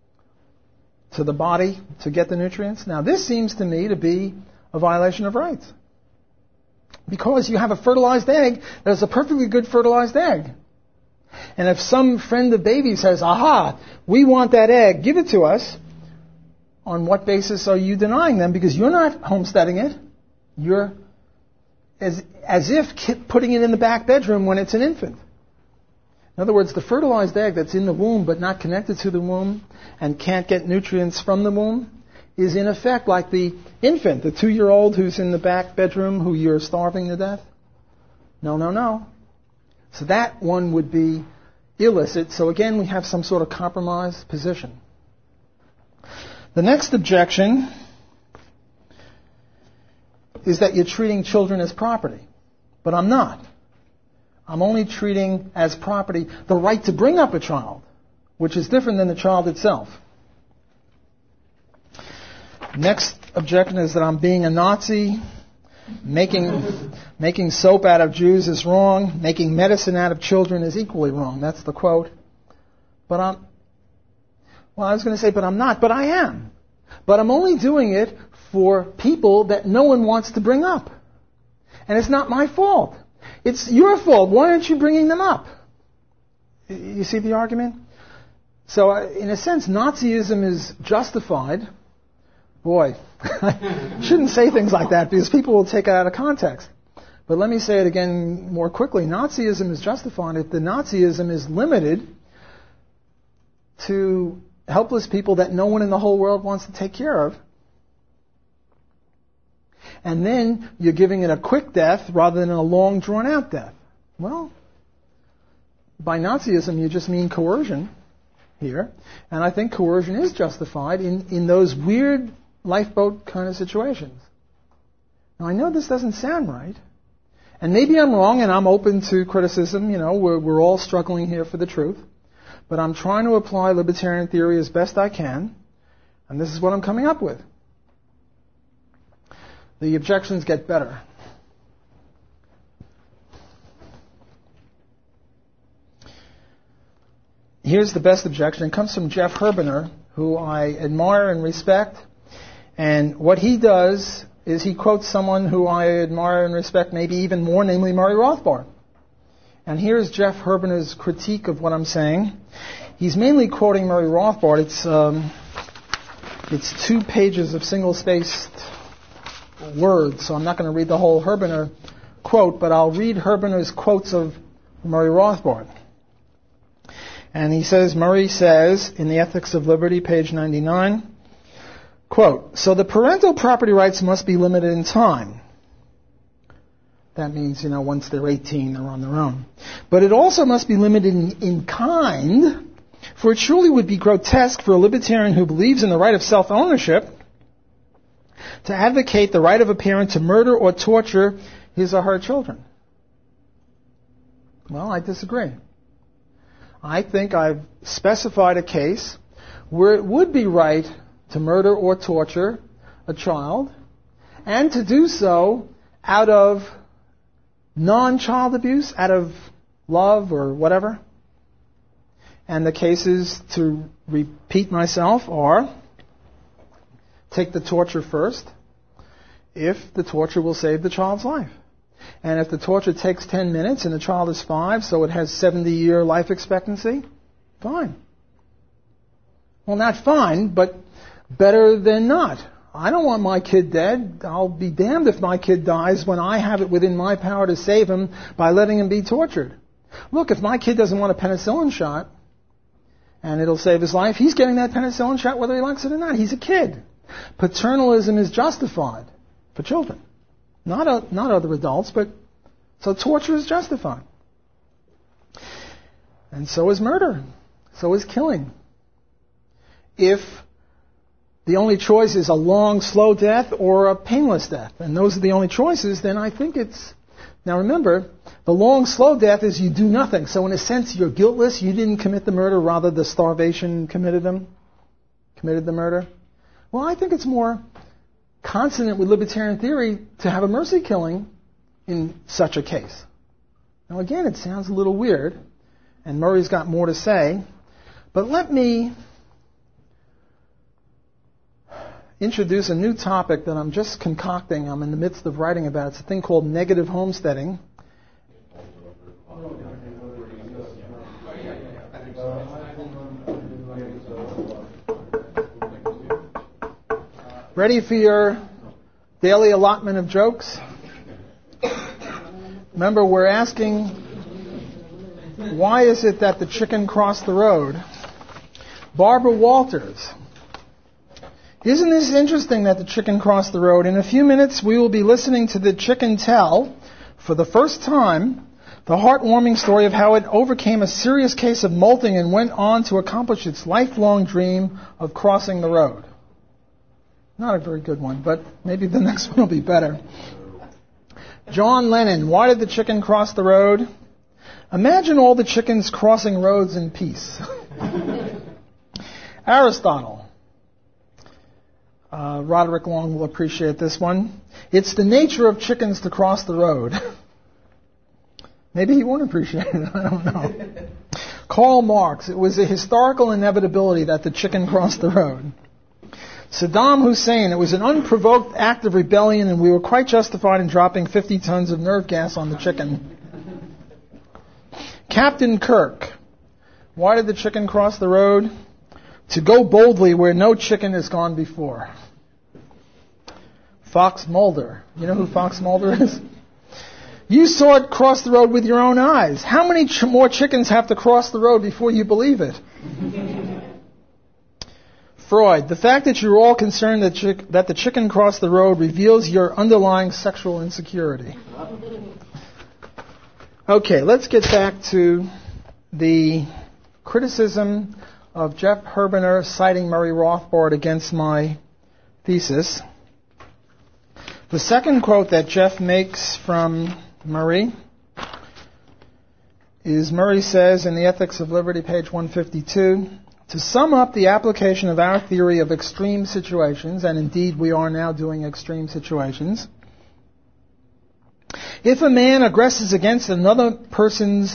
body to get the nutrients. Now, this seems to me to be a violation of rights. Because you have a fertilized egg that is a perfectly good fertilized egg. And if some friend of baby says, aha, we want that egg, give it to us, on what basis are you denying them? Because you're not homesteading it. You're as if putting it in the back bedroom when it's an infant. In other words, the fertilized egg that's in the womb but not connected to the womb and can't get nutrients from the womb is in effect like the infant, the 2-year-old who's in the back bedroom who you're starving to death. No. So that one would be illicit. So again, we have some sort of compromise position. The next objection is that you're treating children as property. But I'm not. I'm only treating as property the right to bring up a child, which is different than the child itself. Next objection is that I'm being a Nazi. Making soap out of Jews is wrong. Making medicine out of children is equally wrong. That's the quote. But I was going to say, but I'm not. But I am. But I'm only doing it for people that no one wants to bring up. And it's not my fault. It's your fault. Why aren't you bringing them up? You see the argument? So, in a sense, Nazism is justified. Boy, I shouldn't say things like that because people will take it out of context. But let me say it again more quickly. Nazism is justified if the Nazism is limited to helpless people that no one in the whole world wants to take care of. And then you're giving it a quick death rather than a long, drawn-out death. Well, by Nazism, you just mean coercion here. And I think coercion is justified in those weird lifeboat kind of situations. Now, I know this doesn't sound right. And maybe I'm wrong, and I'm open to criticism. You know, we're all struggling here for the truth. But I'm trying to apply libertarian theory as best I can. And this is what I'm coming up with. The objections get better. Here's the best objection. It comes from Jeff Herbener, who I admire and respect. And what he does is he quotes someone who I admire and respect maybe even more, namely Murray Rothbard. And here's Jeff Herbener's critique of what I'm saying. He's mainly quoting Murray Rothbard. It's 2 pages of single-spaced words, so I'm not going to read the whole Herbener quote, but I'll read Herbener's quotes of Murray Rothbard. And he says, Murray says, in The Ethics of Liberty, page 99, quote, so the parental property rights must be limited in time. That means, once they're 18, they're on their own. But it also must be limited in kind, for it surely would be grotesque for a libertarian who believes in the right of self-ownership to advocate the right of a parent to murder or torture his or her children. Well, I disagree. I think I've specified a case where it would be right to murder or torture a child, and to do so out of non-child abuse, out of love or whatever. And the cases, to repeat myself, are take the torture first if the torture will save the child's life. And if the torture takes 10 minutes and the child is 5, so it has 70-year life expectancy, fine. Well, not fine, but better than not. I don't want my kid dead. I'll be damned if my kid dies when I have it within my power to save him by letting him be tortured. Look, if my kid doesn't want a penicillin shot and it'll save his life, he's getting that penicillin shot whether he likes it or not. He's a kid. Paternalism is justified for children. Not other adults, but so torture is justified. And so is murder. So is killing. If the only choice is a long, slow death or a painless death, and those are the only choices, then I think it's Now remember, the long, slow death is you do nothing. So in a sense, you're guiltless. You didn't commit the murder. Rather, the starvation committed the murder. Well, I think it's more consonant with libertarian theory to have a mercy killing in such a case. Now again, it sounds a little weird, and Murray's got more to say, but let me introduce a new topic that I'm just concocting. I'm in the midst of writing about. It's a thing called negative homesteading. Ready for your daily allotment of jokes? Remember, we're asking, why is it that the chicken crossed the road? Barbara Walters. Isn't this interesting that the chicken crossed the road? In a few minutes, we will be listening to the chicken tell, for the first time, the heartwarming story of how it overcame a serious case of molting and went on to accomplish its lifelong dream of crossing the road. Not a very good one, but maybe the next one will be better. John Lennon, why did the chicken cross the road? Imagine all the chickens crossing roads in peace. Aristotle. Roderick Long will appreciate this one. It's the nature of chickens to cross the road. Maybe he won't appreciate it, I don't know. Karl Marx, it was a historical inevitability that the chicken crossed the road. Saddam Hussein, it was an unprovoked act of rebellion and we were quite justified in dropping 50 tons of nerve gas on the chicken. Captain Kirk, why did the chicken cross the road? To go boldly where no chicken has gone before. Fox Mulder, you know who Fox Mulder is? You saw it cross the road with your own eyes. How many more chickens have to cross the road before you believe it? Freud, the fact that you're all concerned that the chicken crossed the road reveals your underlying sexual insecurity. Okay, let's get back to the criticism of Jeff Herbener citing Murray Rothbard against my thesis. The second quote that Jeff makes from Murray is, Murray says in the Ethics of Liberty, page 152, to sum up the application of our theory of extreme situations, and indeed we are now doing extreme situations, if a man aggresses against another person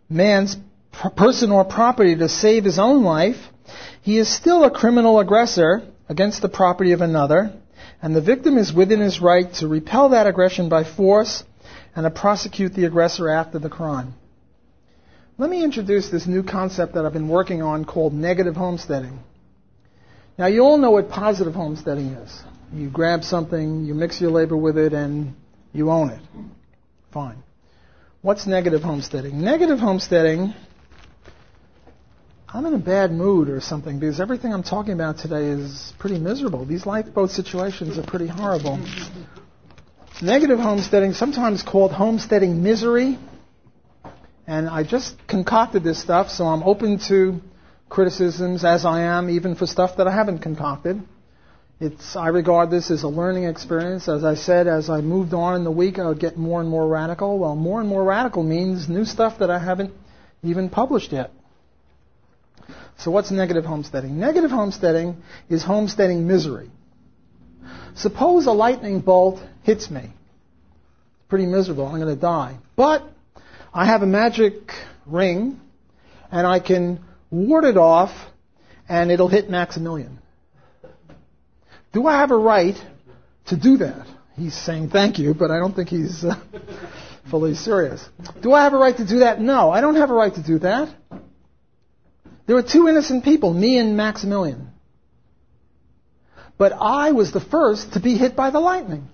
or property to save his own life, he is still a criminal aggressor against the property of another, and the victim is within his right to repel that aggression by force and to prosecute the aggressor after the crime. Let me introduce this new concept that I've been working on called negative homesteading. Now, you all know what positive homesteading is. You grab something, you mix your labor with it, and you own it. Fine. What's negative homesteading? Negative homesteading, I'm in a bad mood or something because everything I'm talking about today is pretty miserable. These lifeboat situations are pretty horrible. Negative homesteading, sometimes called homesteading misery. And I just concocted this stuff, so I'm open to criticisms as I am, even for stuff that I haven't concocted. I regard this as a learning experience. As I said, as I moved on in the week, I would get more and more radical. Well, more and more radical means new stuff that I haven't even published yet. So what's negative homesteading? Negative homesteading is homesteading misery. Suppose a lightning bolt hits me. It's pretty miserable. I'm going to die. But I have a magic ring, and I can ward it off, and it'll hit Maximilian. Do I have a right to do that? He's saying thank you, but I don't think he's fully serious. Do I have a right to do that? No, I don't have a right to do that. There were two innocent people, me and Maximilian. But I was the first to be hit by the lightning.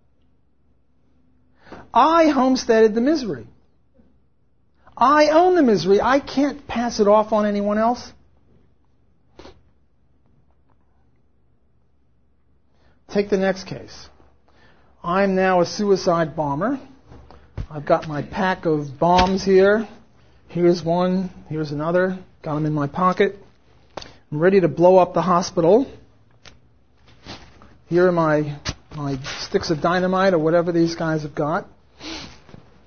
I homesteaded the misery. I own the misery. I can't pass it off on anyone else. Take the next case. I'm now a suicide bomber. I've got my pack of bombs here. Here's one. Here's another. Got them in my pocket. I'm ready to blow up the hospital. Here are my sticks of dynamite or whatever these guys have got.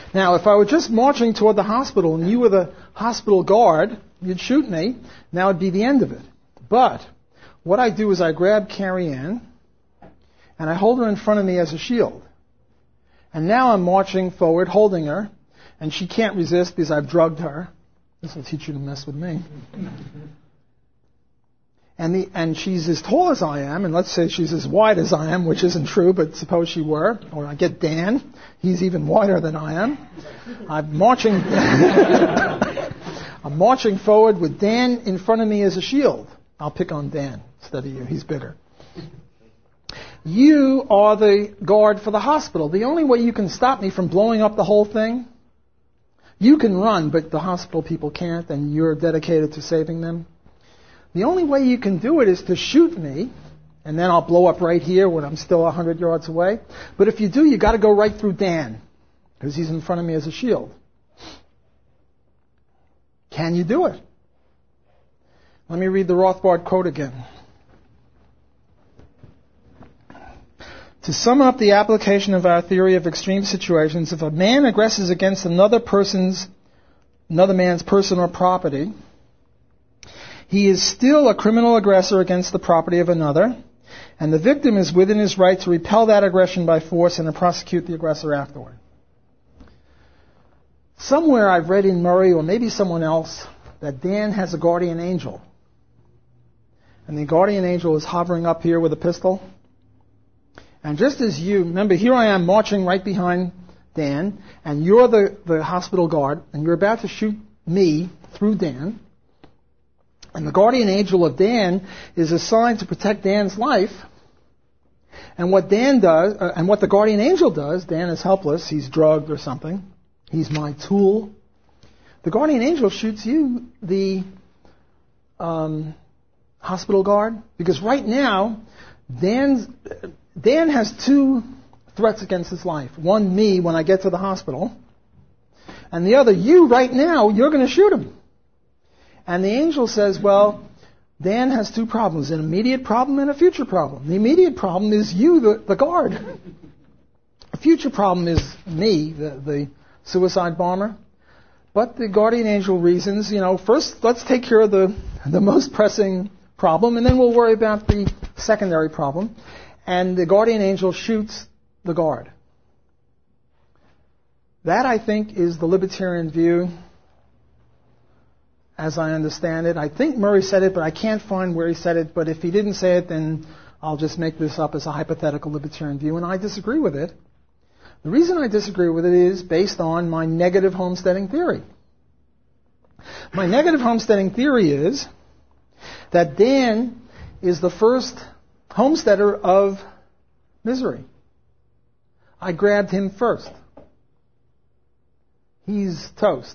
Now, if I were just marching toward the hospital and you were the hospital guard, you'd shoot me, and that would be the end of it. But what I do is I grab Carrie Ann, and I hold her in front of me as a shield. And now I'm marching forward, holding her, and she can't resist because I've drugged her. This will teach you to mess with me. And she's as tall as I am, and let's say she's as wide as I am, which isn't true, but suppose she were. Or I get Dan, he's even wider than I am. I'm marching forward with Dan in front of me as a shield. I'll pick on Dan instead of you, he's bigger. You are the guard for the hospital. The only way you can stop me from blowing up the whole thing, you can run, but the hospital people can't, and you're dedicated to saving them. The only way you can do it is to shoot me, and then I'll blow up right here when I'm still 100 yards away. But if you do, you've got to go right through Dan, because he's in front of me as a shield. Can you do it? Let me read the Rothbard quote again. To sum up the application of our theory of extreme situations, if a man aggresses against another man's person or property, he is still a criminal aggressor against the property of another, and the victim is within his right to repel that aggression by force and to prosecute the aggressor afterward. Somewhere I've read in Murray, or maybe someone else, that Dan has a guardian angel. And the guardian angel is hovering up here with a pistol. And just as you, remember, here I am marching right behind Dan, and you're the hospital guard, and you're about to shoot me through Dan. And the guardian angel of Dan is assigned to protect Dan's life. And what Dan does, and what the guardian angel does, Dan is helpless, he's drugged or something. He's my tool. The guardian angel shoots you, the hospital guard, because right now, Dan has two threats against his life. One, me, when I get to the hospital. And the other, you, right now, you're going to shoot him. And the angel says, well, Dan has two problems, an immediate problem and a future problem. The immediate problem is you, the guard. The future problem is me, the suicide bomber. But the guardian angel reasons, first let's take care of the most pressing problem, and then we'll worry about the secondary problem. And the guardian angel shoots the guard. That, I think, is the libertarian view, as I understand it. I think Murray said it, but I can't find where he said it. But if he didn't say it, then I'll just make this up as a hypothetical libertarian view, and I disagree with it. The reason I disagree with it is based on my negative homesteading theory. My negative homesteading theory is that Dan is the first homesteader of misery. I grabbed him first. He's toast.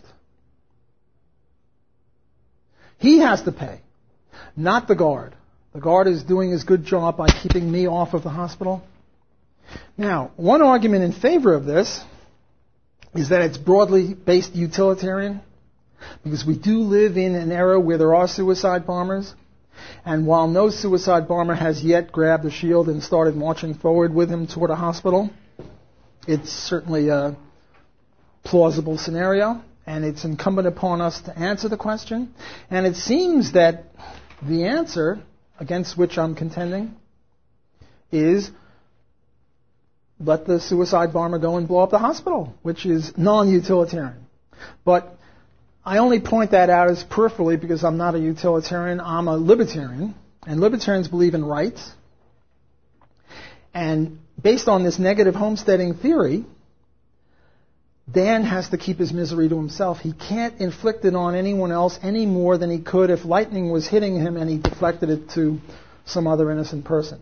He has to pay, not the guard. The guard is doing his good job by keeping me off of the hospital. Now, one argument in favor of this is that it's broadly based utilitarian, because we do live in an era where there are suicide bombers, and while no suicide bomber has yet grabbed a shield and started marching forward with him toward a hospital, it's certainly a plausible scenario, and it's incumbent upon us to answer the question. And it seems that the answer, against which I'm contending, is let the suicide bomber go and blow up the hospital, which is non-utilitarian. But I only point that out as peripherally because I'm not a utilitarian, I'm a libertarian, and libertarians believe in rights. And based on this negative homesteading theory, Dan has to keep his misery to himself. He can't inflict it on anyone else any more than he could if lightning was hitting him and he deflected it to some other innocent person.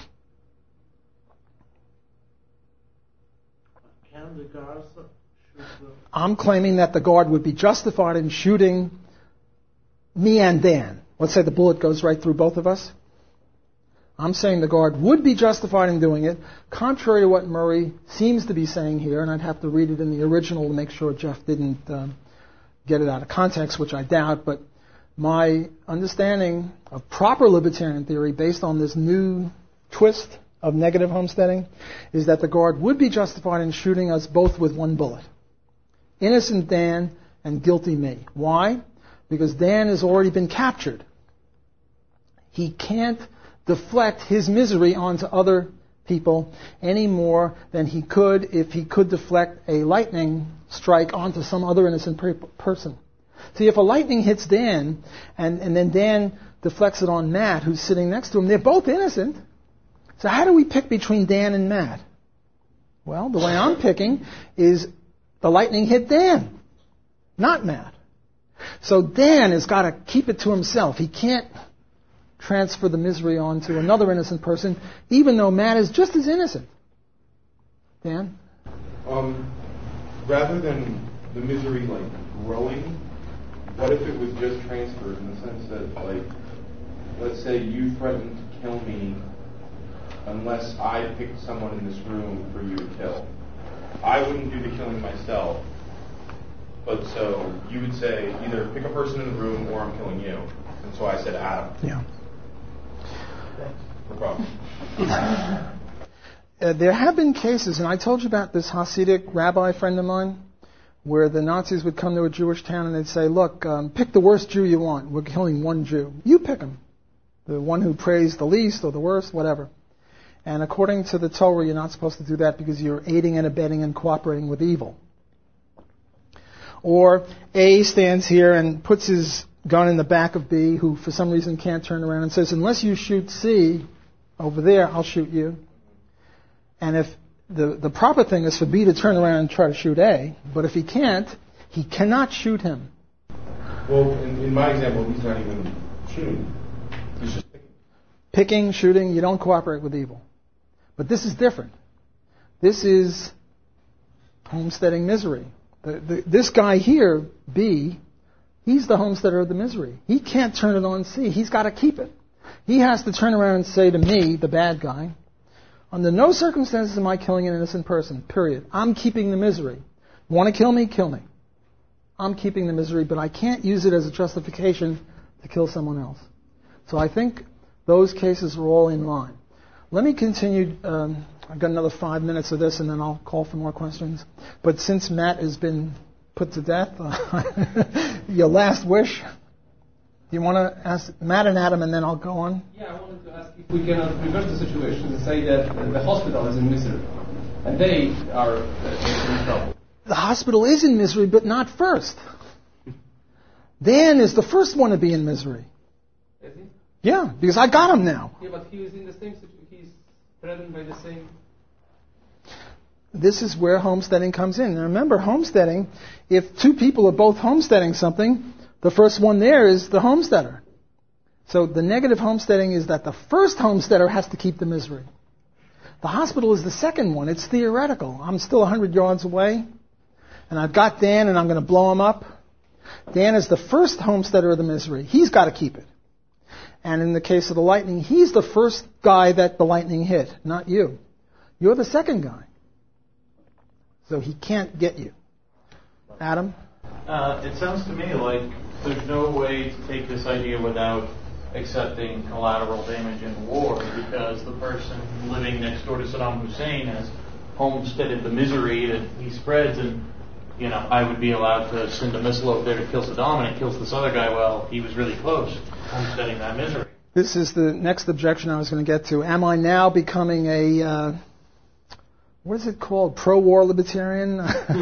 Can the guard shoot I'm claiming that the guard would be justified in shooting me and Dan. Let's say the bullet goes right through both of us. I'm saying the guard would be justified in doing it, contrary to what Murray seems to be saying here, and I'd have to read it in the original to make sure Jeff didn't get it out of context, which I doubt, but my understanding of proper libertarian theory based on this new twist of negative homesteading is that the guard would be justified in shooting us both with one bullet. innocent Dan and guilty me. Why? Because Dan has already been captured. He can't deflect his misery onto other people any more than he could if he could deflect a lightning strike onto some other innocent person. See, if a lightning hits Dan and then Dan deflects it on Matt, who's sitting next to him, they're both innocent. So how do we pick between Dan and Matt? Well, the way I'm picking is the lightning hit Dan, not Matt. So Dan has got to keep it to himself. He can't transfer the misery onto another innocent person, even though Matt is just as innocent. Dan? Rather than the misery growing, what if it was just transferred in the sense that, let's say you threatened to kill me unless I picked someone in this room for you to kill. I wouldn't do the killing myself, but so you would say either pick a person in the room or I'm killing you. And so I said Adam. Yeah. No problem. There have been cases, and I told you about this Hasidic rabbi friend of mine, where the Nazis would come to a Jewish town and they'd say, look, pick the worst Jew you want. We're killing one Jew. You pick him. The one who prays the least or the worst, whatever. And according to the Torah, you're not supposed to do that because you're aiding and abetting and cooperating with evil. Or A stands here and puts his gun in the back of B, who for some reason can't turn around, and says, unless you shoot C over there, I'll shoot you. And if the proper thing is for B to turn around and try to shoot A, but if he can't, he cannot shoot him. Well, in my example, he's not even shooting. He's just picking. Picking, shooting, you don't cooperate with evil. But this is different. This is homesteading misery. This guy here, B, he's the homesteader of the misery. He can't turn it on C. He's got to keep it. He has to turn around and say to me, the bad guy, under no circumstances am I killing an innocent person, period. I'm keeping the misery. Want to kill me? Kill me. I'm keeping the misery, but I can't use it as a justification to kill someone else. So I think those cases are all in line. Let me continue. I've got another 5 minutes of this, and then I'll call for more questions. But since Matt has been put to death, your last wish? Do you want to ask Matt and Adam, and then I'll go on? Yeah, I wanted to ask if we can reverse the situation and say that the hospital is in misery, and they are in trouble. The hospital is in misery, but not first. Dan is the first one to be in misery. Is he? Yeah, because I got him now. Yeah, but he is in the same situation. He's threatened by the same. This is where homesteading comes in. Now remember, homesteading, if two people are both homesteading something, the first one there is the homesteader. So the negative homesteading is that the first homesteader has to keep the misery. The hospital is the second one. It's theoretical. I'm still 100 yards away, and I've got Dan, and I'm going to blow him up. Dan is the first homesteader of the misery. He's got to keep it. And in the case of the lightning, he's the first guy that the lightning hit, not you. You're the second guy. So he can't get you. Adam? It sounds to me like there's no way to take this idea without accepting collateral damage in war, because the person living next door to Saddam Hussein has homesteaded the misery that he spreads, and I would be allowed to send a missile over there to kill Saddam, and it kills this other guy. Well, he was really close, homesteading that misery. This is the next objection I was going to get to. Am I now becoming a what is it called? Pro-war libertarian?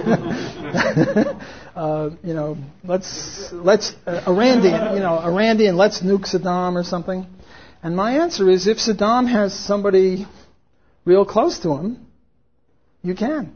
Let's Irandian, let's nuke Saddam or something. And my answer is, if Saddam has somebody real close to him, you can.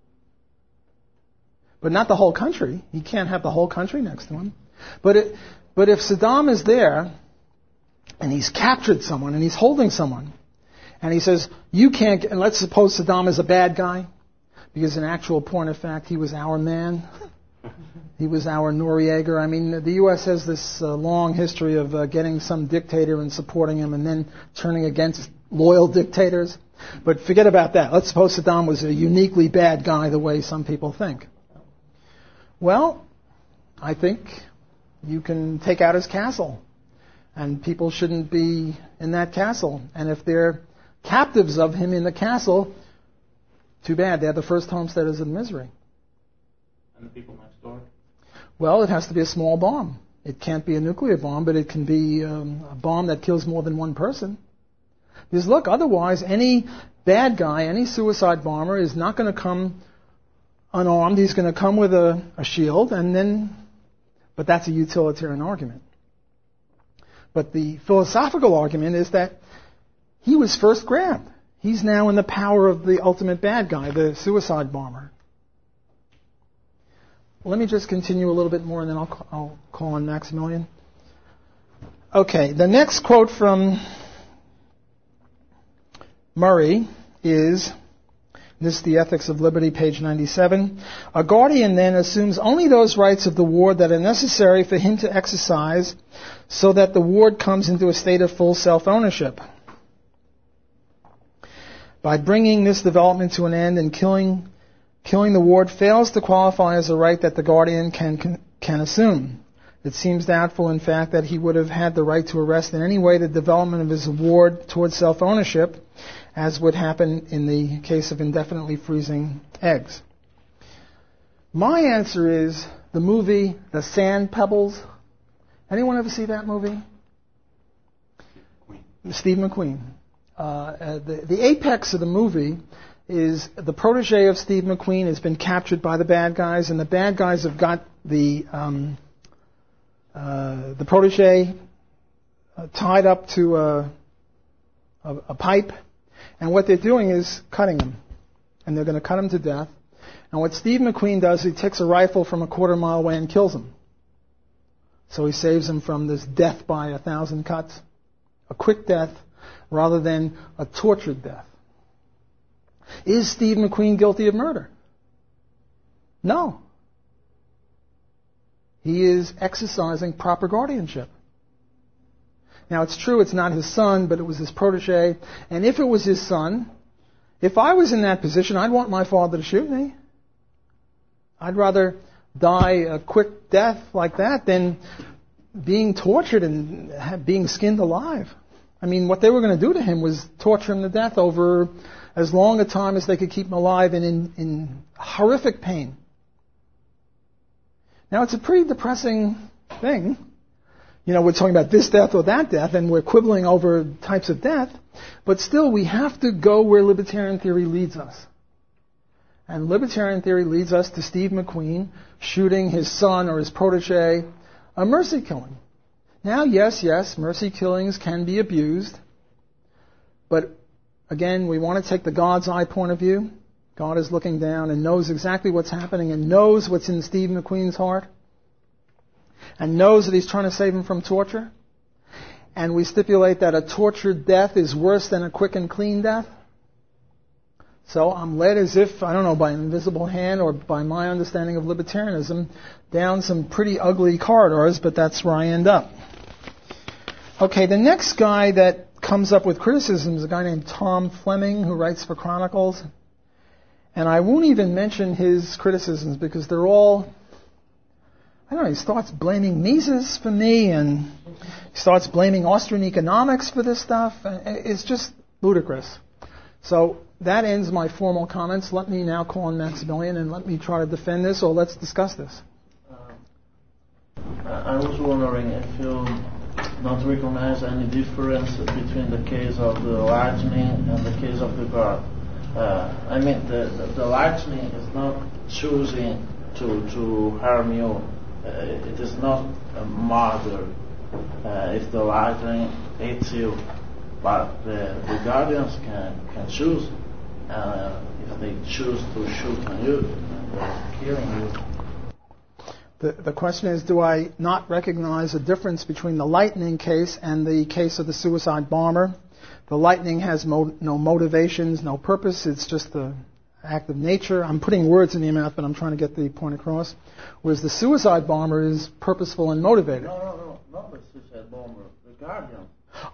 But not the whole country. He can't have the whole country next to him. But if Saddam is there, and he's captured someone, and he's holding someone, and he says, you can't, and let's suppose Saddam is a bad guy, because in actual point of fact, he was our man. He was our Noriega. I mean, the U.S. has this long history of getting some dictator and supporting him and then turning against loyal dictators. But forget about that. Let's suppose Saddam was a uniquely bad guy the way some people think. Well, I think you can take out his castle. And people shouldn't be in that castle. And if they're captives of him in the castle, too bad. They're the first homesteaders of misery. the people next door? Well, it has to be a small bomb. It can't be a nuclear bomb, but it can be a bomb that kills more than one person. Because look, otherwise, any bad guy, any suicide bomber is not going to come unarmed. He's going to come with a shield, but that's a utilitarian argument. But the philosophical argument is that he was first grabbed. He's now in the power of the ultimate bad guy, the suicide bomber. Let me just continue a little bit more, and then I'll call on Maximilian. Okay, the next quote from Murray is, this is the Ethics of Liberty, page 97. A guardian then assumes only those rights of the ward that are necessary for him to exercise so that the ward comes into a state of full self-ownership. By bringing this development to an end and killing the ward fails to qualify as a right that the guardian can assume. It seems doubtful, in fact, that he would have had the right to arrest in any way the development of his ward towards self-ownership, as would happen in the case of indefinitely freezing eggs. My answer is the movie The Sand Pebbles. Anyone ever see that movie? Steve McQueen. The apex of the movie is the protege of Steve McQueen has been captured by the bad guys, and the bad guys have got the protege tied up to a pipe, and what they're doing is cutting him, and they're going to cut him to death. And what Steve McQueen does, he takes a rifle from a quarter-mile away and kills him. So he saves him from this death by 1,000 cuts, a quick death rather than a tortured death. Is Steve McQueen guilty of murder? No. He is exercising proper guardianship. Now, it's true it's not his son, but it was his protege. And if it was his son, if I was in that position, I'd want my father to shoot me. I'd rather die a quick death like that than being tortured and being skinned alive. I mean, what they were going to do to him was torture him to death over as long a time as they could keep him alive and in horrific pain. Now, it's a pretty depressing thing. You know, we're talking about this death or that death, and we're quibbling over types of death, but still we have to go where libertarian theory leads us. And libertarian theory leads us to Steve McQueen shooting his son or his protege, a mercy killing. Now, yes, mercy killings can be abused, but again, we want to take the God's eye point of view. God is looking down and knows exactly what's happening and knows what's in Steve McQueen's heart and knows that he's trying to save him from torture. And we stipulate that a tortured death is worse than a quick and clean death. So I'm led as if, I don't know, by an invisible hand or by my understanding of libertarianism, down some pretty ugly corridors, but that's where I end up. Okay, the next guy that comes up with criticism is a guy named Tom Fleming, who writes for Chronicles. And I won't even mention his criticisms because they're all, I don't know, he starts blaming Mises for me, and he starts blaming Austrian economics for this stuff. It's just ludicrous. So that ends my formal comments. Let me now call on Maximilian and let me try to defend this, or let's discuss this. I was wondering if you not recognize any difference between the case of the lightning and the case of the guard. I mean, the lightning is not choosing to harm you. It is not a murder if the lightning hits you. But the guardians can choose. If they choose to shoot on you, they're killing you. The question is, do I not recognize a difference between the lightning case and the case of the suicide bomber? The lightning has no motivations, no purpose. It's just the act of nature. I'm putting words in your mouth, but I'm trying to get the point across. Whereas the suicide bomber is purposeful and motivated. No, not the suicide bomber. The guardian.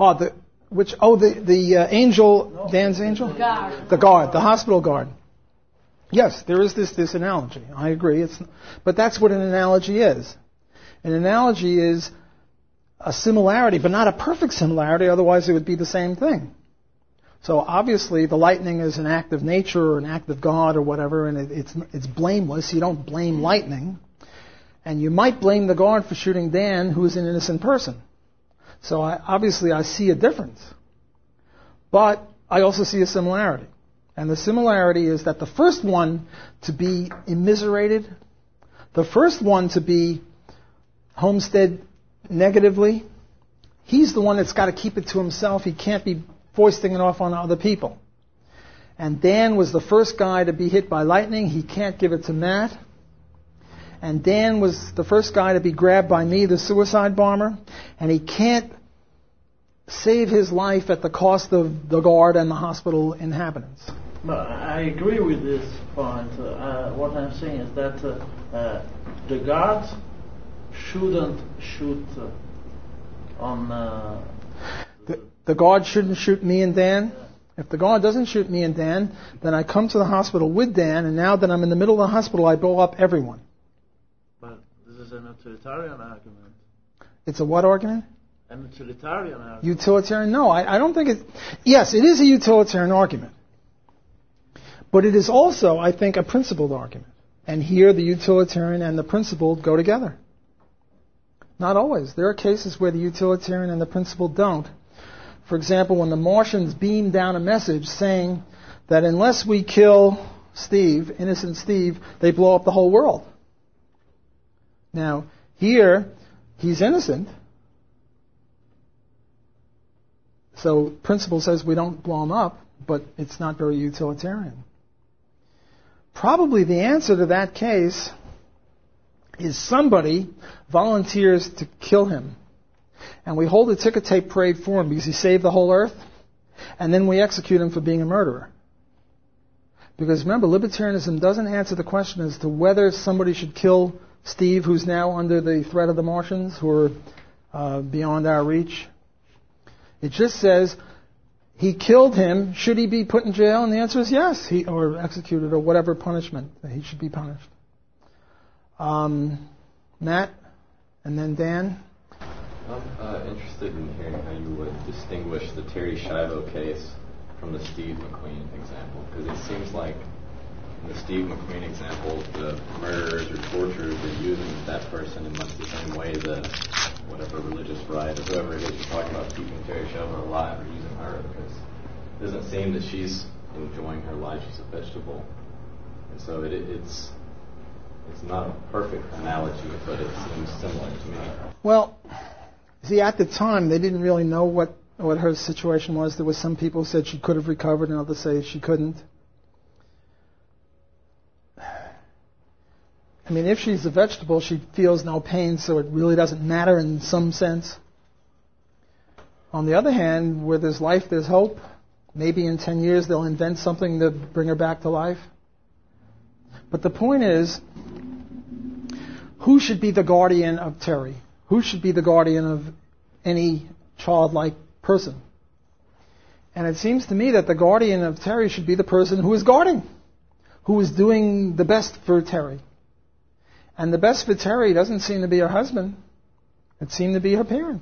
The angel, no, Dan's angel? The guard, the hospital guard. Yes, there is this analogy. I agree. But that's what an analogy is. An analogy is a similarity, but not a perfect similarity, otherwise it would be the same thing. So obviously the lightning is an act of nature or an act of God or whatever, and it's blameless. You don't blame lightning. And you might blame the guard for shooting Dan, who is an innocent person. So obviously I see a difference. But I also see a similarity. And the similarity is that the first one to be immiserated, the first one to be homestead negatively, he's the one that's got to keep it to himself. He can't be foisting it off on other people. And Dan was the first guy to be hit by lightning. He can't give it to Matt. And Dan was the first guy to be grabbed by me, the suicide bomber. And he can't save his life at the cost of the guard and the hospital inhabitants. But I agree with this point. What I'm saying is that the guards shouldn't shoot on... The guard shouldn't shoot me and Dan. If the guard doesn't shoot me and Dan, then I come to the hospital with Dan, and now that I'm in the middle of the hospital, I blow up everyone. But this is an utilitarian argument. It's a what argument? An utilitarian argument. Utilitarian? No, I don't think it's... Yes, it is a utilitarian argument. But it is also, I think, a principled argument. And here the utilitarian and the principled go together. Not always. There are cases where the utilitarian and the principled don't. For example, when the Martians beam down a message saying that unless we kill Steve, innocent Steve, they blow up the whole world. Now, here, he's innocent. So principle says we don't blow him up, but it's not very utilitarian. Probably the answer to that case is somebody volunteers to kill him. And we hold a ticker tape parade for him because he saved the whole earth. And then we execute him for being a murderer. Because remember, libertarianism doesn't answer the question as to whether somebody should kill Steve, who's now under the threat of the Martians, who are beyond our reach. It just says, he killed him. Should he be put in jail? And the answer is yes, or executed, or whatever punishment that he should be punished. Matt, and then Dan. I'm interested in hearing how you would distinguish the Terry Schiavo case from the Steve McQueen example, because it seems like in the Steve McQueen example, the murderers or torturers are using that person in much the same way that whatever religious right or whoever it is you're talking about keeping Terry Schiavo alive are using her, because it doesn't seem that she's enjoying her life. She's a vegetable. And so it's not a perfect analogy, but it seems similar to me. Well, see, at the time, they didn't really know what her situation was. There was some people who said she could have recovered, and others say she couldn't. I mean, if she's a vegetable, she feels no pain, so it really doesn't matter in some sense. On the other hand, where there's life, there's hope. Maybe in 10 years they'll invent something to bring her back to life. But the point is, who should be the guardian of Terry? Who should be the guardian of any childlike person? And it seems to me that the guardian of Terry should be the person who is guarding, who is doing the best for Terry. And the best for Terry doesn't seem to be her husband. It seemed to be her parents.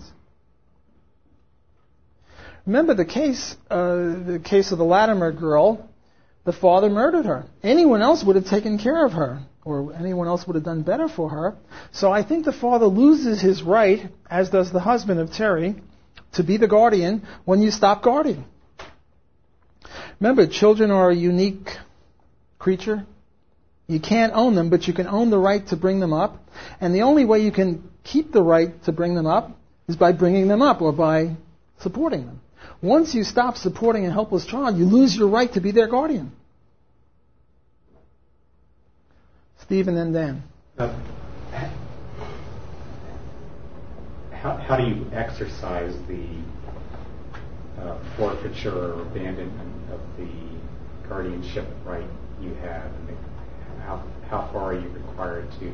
Remember the case of the Latimer girl. The father murdered her. Anyone else would have taken care of her, or anyone else would have done better for her. So I think the father loses his right, as does the husband of Terry, to be the guardian when you stop guarding. Remember, children are a unique creature. You can't own them, but you can own the right to bring them up. And the only way you can keep the right to bring them up is by bringing them up or by supporting them. Once you stop supporting a helpless child, you lose your right to be their guardian. Steve and then Dan. How do you exercise the forfeiture or abandonment of the guardianship right you have? And how far are you required to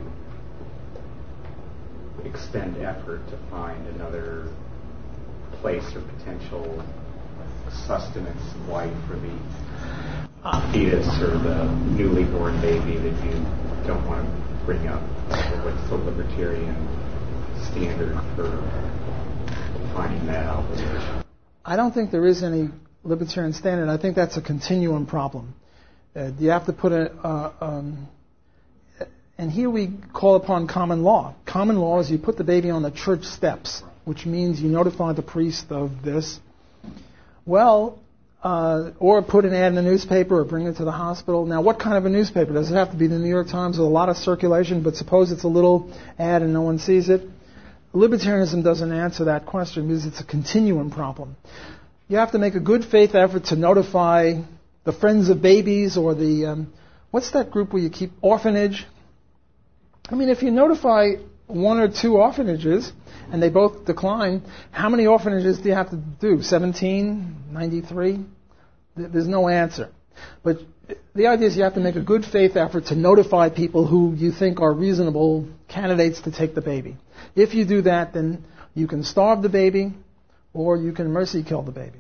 expend effort to find another place or potential sustenance wife for the fetus or the newly born baby that you don't want to bring up? What's the libertarian standard for finding that obligation? I don't think there is any libertarian standard, I think that's a continuum problem. You have to put and here we call upon common law. Common law is you put the baby on the church steps, which means you notify the priest of this. Well, or put an ad in the newspaper or bring it to the hospital. Now, what kind of a newspaper? Does it have to be the New York Times with a lot of circulation, but suppose it's a little ad and no one sees it? Libertarianism doesn't answer that question because it's a continuum problem. You have to make a good faith effort to notify the Friends of Babies or the, what's that group where you keep orphanage? I mean, if you notify one or two orphanages and they both decline, how many orphanages do you have to do? 17? 93? There's no answer. But the idea is you have to make a good faith effort to notify people who you think are reasonable candidates to take the baby. If you do that, then you can starve the baby or you can mercy kill the baby.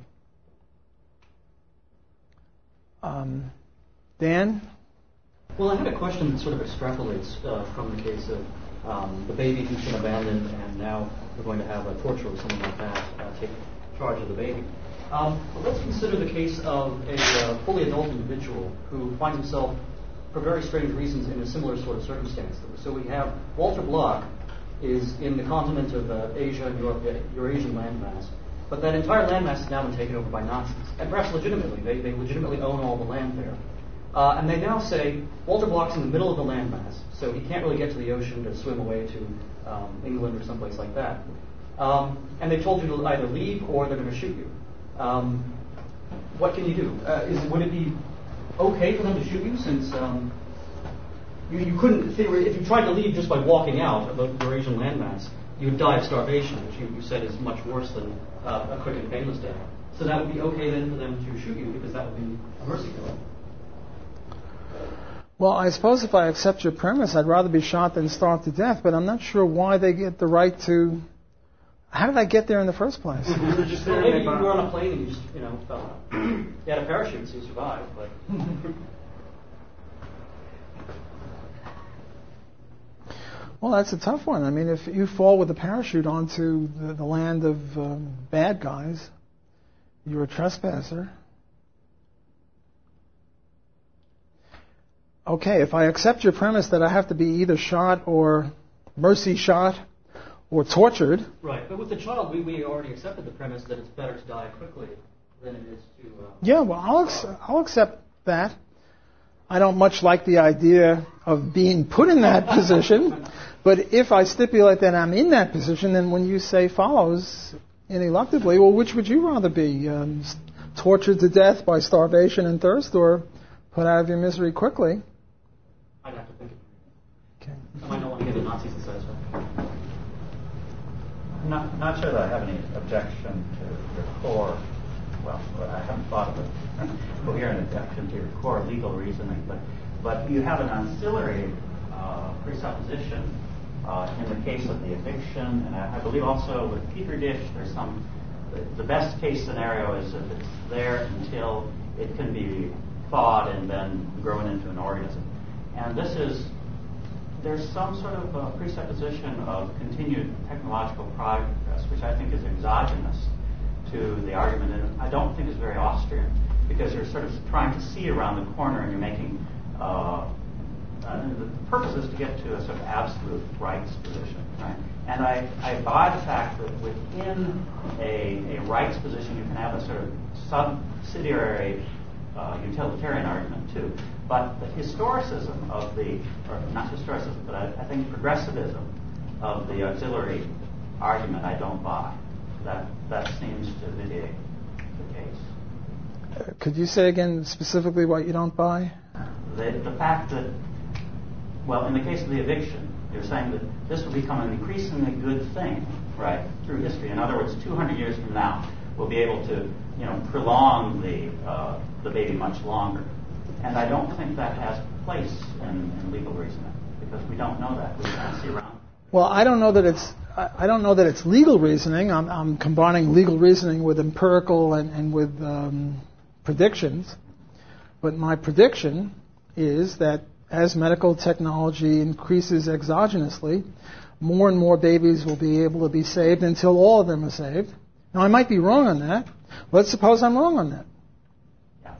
Dan? Well, I had a question that sort of extrapolates from the case of the baby who's been abandoned and now we're going to have a torture or something like that take charge of the baby. But let's consider the case of a fully adult individual who finds himself, for very strange reasons, in a similar sort of circumstance. So we have Walter Block is in the continent of Asia and Europe, Eurasian landmass. But that entire landmass has now been taken over by Nazis. And perhaps legitimately. They legitimately own all the land there. And they now say, Walter Block's in the middle of the landmass, so he can't really get to the ocean to swim away to England or someplace like that. And they told you to either leave or they're going to shoot you. What can you do? Would it be okay for them to shoot you since you couldn't, if you tried to leave just by walking out of the Eurasian landmass, you would die of starvation, which you said is much worse than a quick and painless death. So that would be okay then for them to shoot you because that would be a mercy killing. Well, I suppose if I accept your premise, I'd rather be shot than starved to death, but I'm not sure why they get the right to... How did I get there in the first place? Maybe you were on a plane and you just, fell out. You had a parachute, so you survived, but... Well, that's a tough one. I mean, if you fall with a parachute onto the land of bad guys, you're a trespasser. Okay, if I accept your premise that I have to be either shot or mercy shot or tortured. Right, but with the child, we already accepted the premise that it's better to die quickly than it is to... Yeah, well, I'll accept that. I don't much like the idea of being put in that position, but if I stipulate that I'm in that position, then when you say follows ineluctably, well, which would you rather be? Tortured to death by starvation and thirst or put out of your misery quickly? I'd have to think of it. Okay. I might not want to get the Nazis to satisfy. I'm not sure that I have any objection to your core, well, I haven't thought of it, coherent objection to your core legal reasoning, but you have an ancillary presupposition in the case of the eviction, and I believe also with Petri dish, there's the best case scenario is if it's there until it can be thawed and then grown into an organism. And there's some sort of presupposition of continued technological progress, which I think is exogenous to the argument, and I don't think is very Austrian, because you're sort of trying to see around the corner and you're making, the purpose is to get to a sort of absolute rights position, right? And I buy the fact that within a rights position you can have a sort of subsidiary utilitarian argument too. But the historicism of or not historicism, but I think progressivism of the auxiliary argument I don't buy. That seems to vitiate the case. Could you say again specifically what you don't buy? The fact that, well, in the case of the eviction, you're saying that this will become an increasingly good thing, right, through history. In other words, 200 years from now, we'll be able to, prolong the baby much longer. And I don't think that has place in legal reasoning, because we don't know that. We can't see around. Well, I don't know that it's legal reasoning. I'm combining legal reasoning with empirical and with predictions. But my prediction is that as medical technology increases exogenously, more and more babies will be able to be saved until all of them are saved. Now, I might be wrong on that. Let's suppose I'm wrong on that.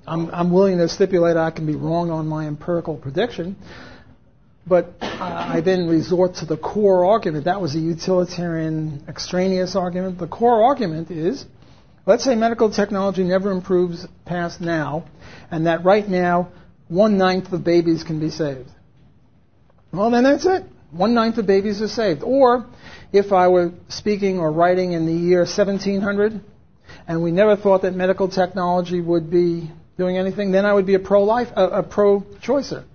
I'm willing to stipulate I can be wrong on my empirical prediction, but I then resort to the core argument. That was a utilitarian, extraneous argument. The core argument is, let's say medical technology never improves past now, and that right now 1/9 of babies can be saved. Well, then that's it. 1/9 of babies are saved. Or if I were speaking or writing in the year 1700, and we never thought that medical technology would be doing anything, then I would be a pro-choicer.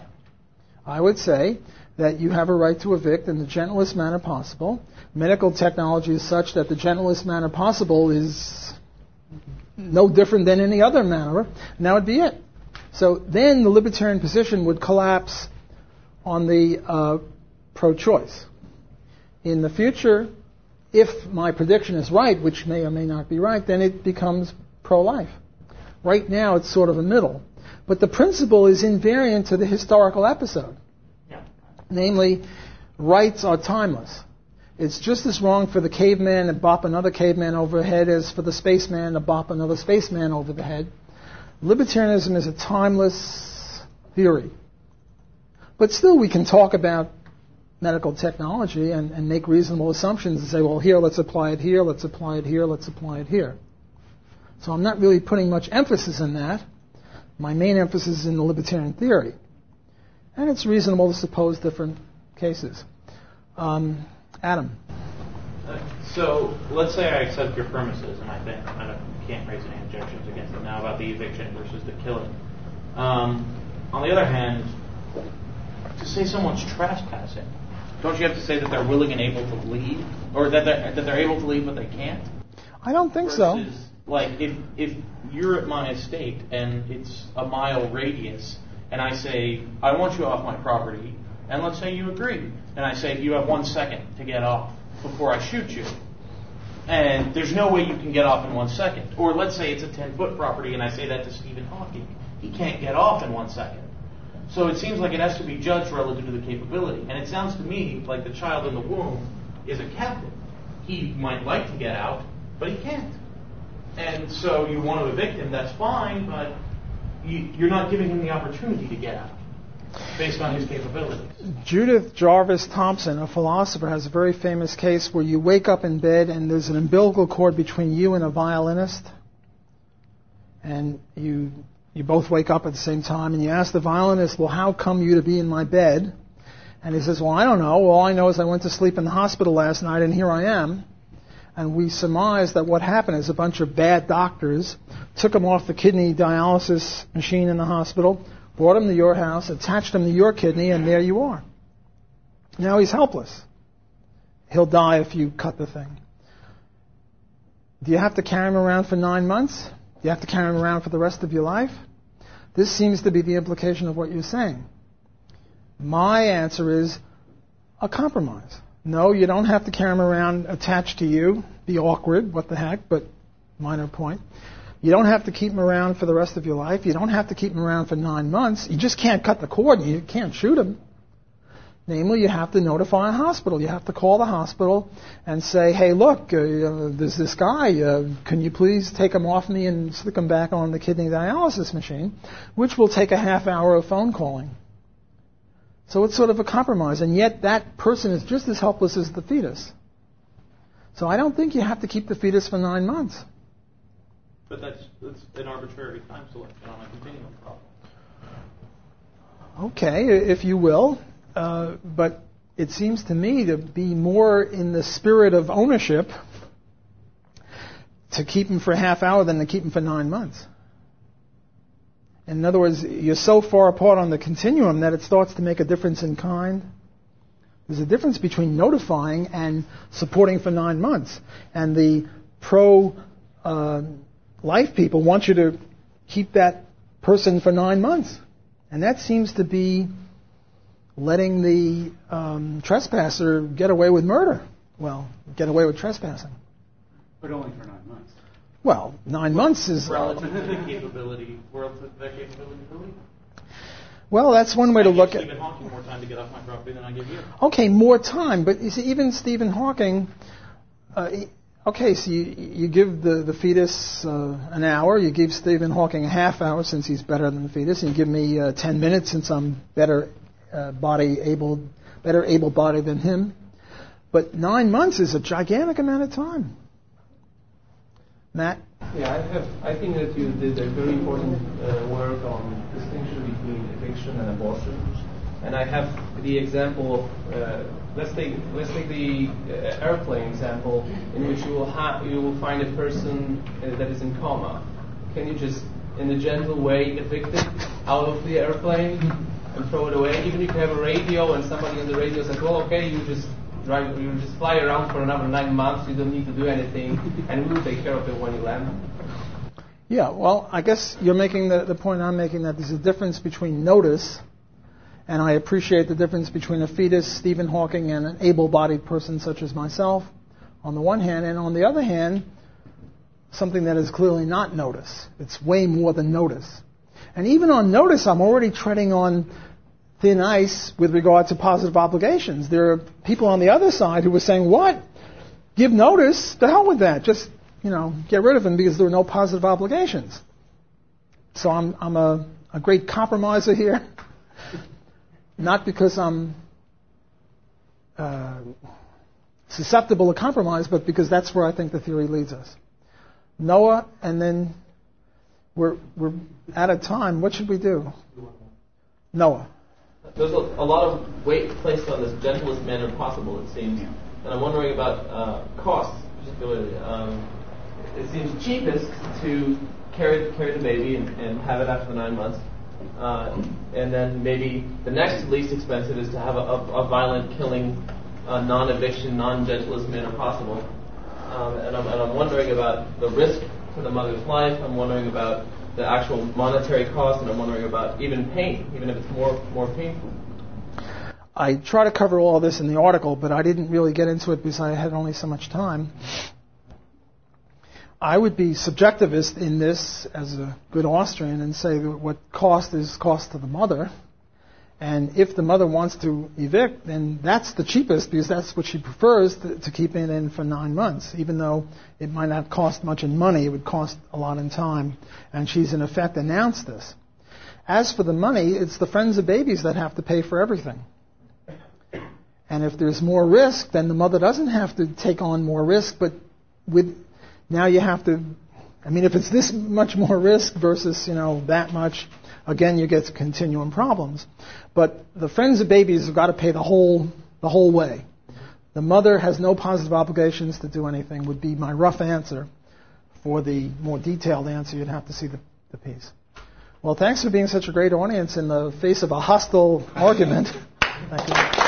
I would say that you have a right to evict in the gentlest manner possible. Medical technology is such that the gentlest manner possible is no different than any other manner, and that would be it. So then the libertarian position would collapse on the pro-choice. In the future, if my prediction is right, which may or may not be right, then it becomes pro-life. Right now, it's sort of a middle. But the principle is invariant to the historical episode. Yeah. Namely, rights are timeless. It's just as wrong for the caveman to bop another caveman over the head as for the spaceman to bop another spaceman over the head. Libertarianism is a timeless theory. But still, we can talk about medical technology and make reasonable assumptions and say, well, here, let's apply it here, let's apply it here, let's apply it here. So I'm not really putting much emphasis in that. My main emphasis is in the libertarian theory. And it's reasonable to suppose different cases. Adam. So let's say I accept your premises, and I think I can't raise any objections against them now about the eviction versus the killing. On the other hand, to say someone's trespassing, don't you have to say that they're willing and able to leave, or that they're able to leave but they can't? I don't think so. Like if you're at my estate and it's a mile radius, and I say I want you off my property, and let's say you agree, and I say you have 1 second to get off before I shoot you, and there's no way you can get off in 1 second. Or let's say it's a 10-foot property, and I say that to Stephen Hawking, he can't get off in 1 second. So it seems like it has to be judged relative to the capability. And it sounds to me like the child in the womb is a captive. He might like to get out, but he can't. And so you want to evict him, that's fine, but you're not giving him the opportunity to get out based on his capabilities. Judith Jarvis Thompson, a philosopher, has a very famous case where you wake up in bed and there's an umbilical cord between you and a violinist, and you both wake up at the same time, and you ask the violinist, well, how come you to be in my bed? And he says, well, I don't know. All I know is I went to sleep in the hospital last night, and here I am. And we surmise that what happened is a bunch of bad doctors took him off the kidney dialysis machine in the hospital, brought him to your house, attached him to your kidney, and there you are. Now he's helpless. He'll die if you cut the thing. Do you have to carry him around for 9 months? Do you have to carry him around for the rest of your life? This seems to be the implication of what you're saying. My answer is a compromise. No, you don't have to carry him around attached to you. Be awkward, what the heck, but minor point. You don't have to keep him around for the rest of your life. You don't have to keep him around for 9 months. You just can't cut the cord and you can't shoot him. Namely, you have to notify a hospital. You have to call the hospital and say, hey, look, there's this guy. Can you please take him off me and stick him back on the kidney dialysis machine, which will take a half hour of phone calling. So it's sort of a compromise, and yet that person is just as helpless as the fetus. So I don't think you have to keep the fetus for 9 months. But that's an arbitrary time selection on a continuum problem. Okay, if you will. But it seems to me to be more in the spirit of ownership to keep him for a half hour than to keep him for 9 months. In other words, you're so far apart on the continuum that it starts to make a difference in kind. There's a difference between notifying and supporting for 9 months. And the pro-life people want you to keep that person for 9 months. And that seems to be letting the trespasser get away with murder. Well, get away with trespassing. But only for 9 months. Well, 9 months is... Relative to the capability, relative to their capability to leave. Well, that's one way to look at... Stephen Hawking more time to get off my property than I give you. Okay, more time, but you see, even Stephen Hawking, Okay, so you give the fetus an hour, you give Stephen Hawking a half hour since he's better than the fetus, and you give me 10 minutes since I'm better able-bodied than him. But 9 months is a gigantic amount of time. Matt? Yeah, I think that you did a very important work on distinction between eviction and abortion. And I have the example of let's take the airplane example, in which you will find a person that is in coma. Can you just, in a gentle way, evict it out of the airplane and throw it away? Even if you have a radio and somebody on the radio says, "Well, okay, you just fly around for another 9 months. You don't need to do anything, and we'll take care of it when you land." Yeah, well, I guess you're making the point I'm making, that there's a difference between notice. And I appreciate the difference between a fetus, Stephen Hawking, and an able-bodied person such as myself, on the one hand. And on the other hand, something that is clearly not notice. It's way more than notice. And even on notice, I'm already treading on thin ice with regard to positive obligations. There are people on the other side who were saying, what? Give notice? The hell with that. Just, get rid of them because there are no positive obligations. So I'm a great compromiser here. Not because I'm susceptible to compromise, but because that's where I think the theory leads us. Noah, and then we're out of time. What should we do? Noah. There's a lot of weight placed on this gentlest manner possible, it seems. And I'm wondering about costs, particularly. It seems cheapest to carry the baby and have it after the 9 months. And then maybe the next least expensive is to have a violent killing, non-eviction, non-gentlest manner possible. And I'm wondering about the risk to the mother's life. I'm wondering about the actual monetary cost, and I'm wondering about even pain, even if it's more painful. I try to cover all this in the article, but I didn't really get into it because I had only so much time. I would be subjectivist in this as a good Austrian and say that what cost is cost to the mother. And if the mother wants to evict, then that's the cheapest because that's what she prefers, to keep it in for 9 months. Even though it might not cost much in money, it would cost a lot in time. And she's in effect announced this. As for the money, it's the friends of babies that have to pay for everything. And if there's more risk, then the mother doesn't have to take on more risk, but now you have to, if it's this much more risk versus, that much, again, you get continuum problems. But the friends of babies have got to pay the whole way. The mother has no positive obligations to do anything, would be my rough answer. For the more detailed answer, you'd have to see the piece. Well, thanks for being such a great audience in the face of a hostile argument. Thank you.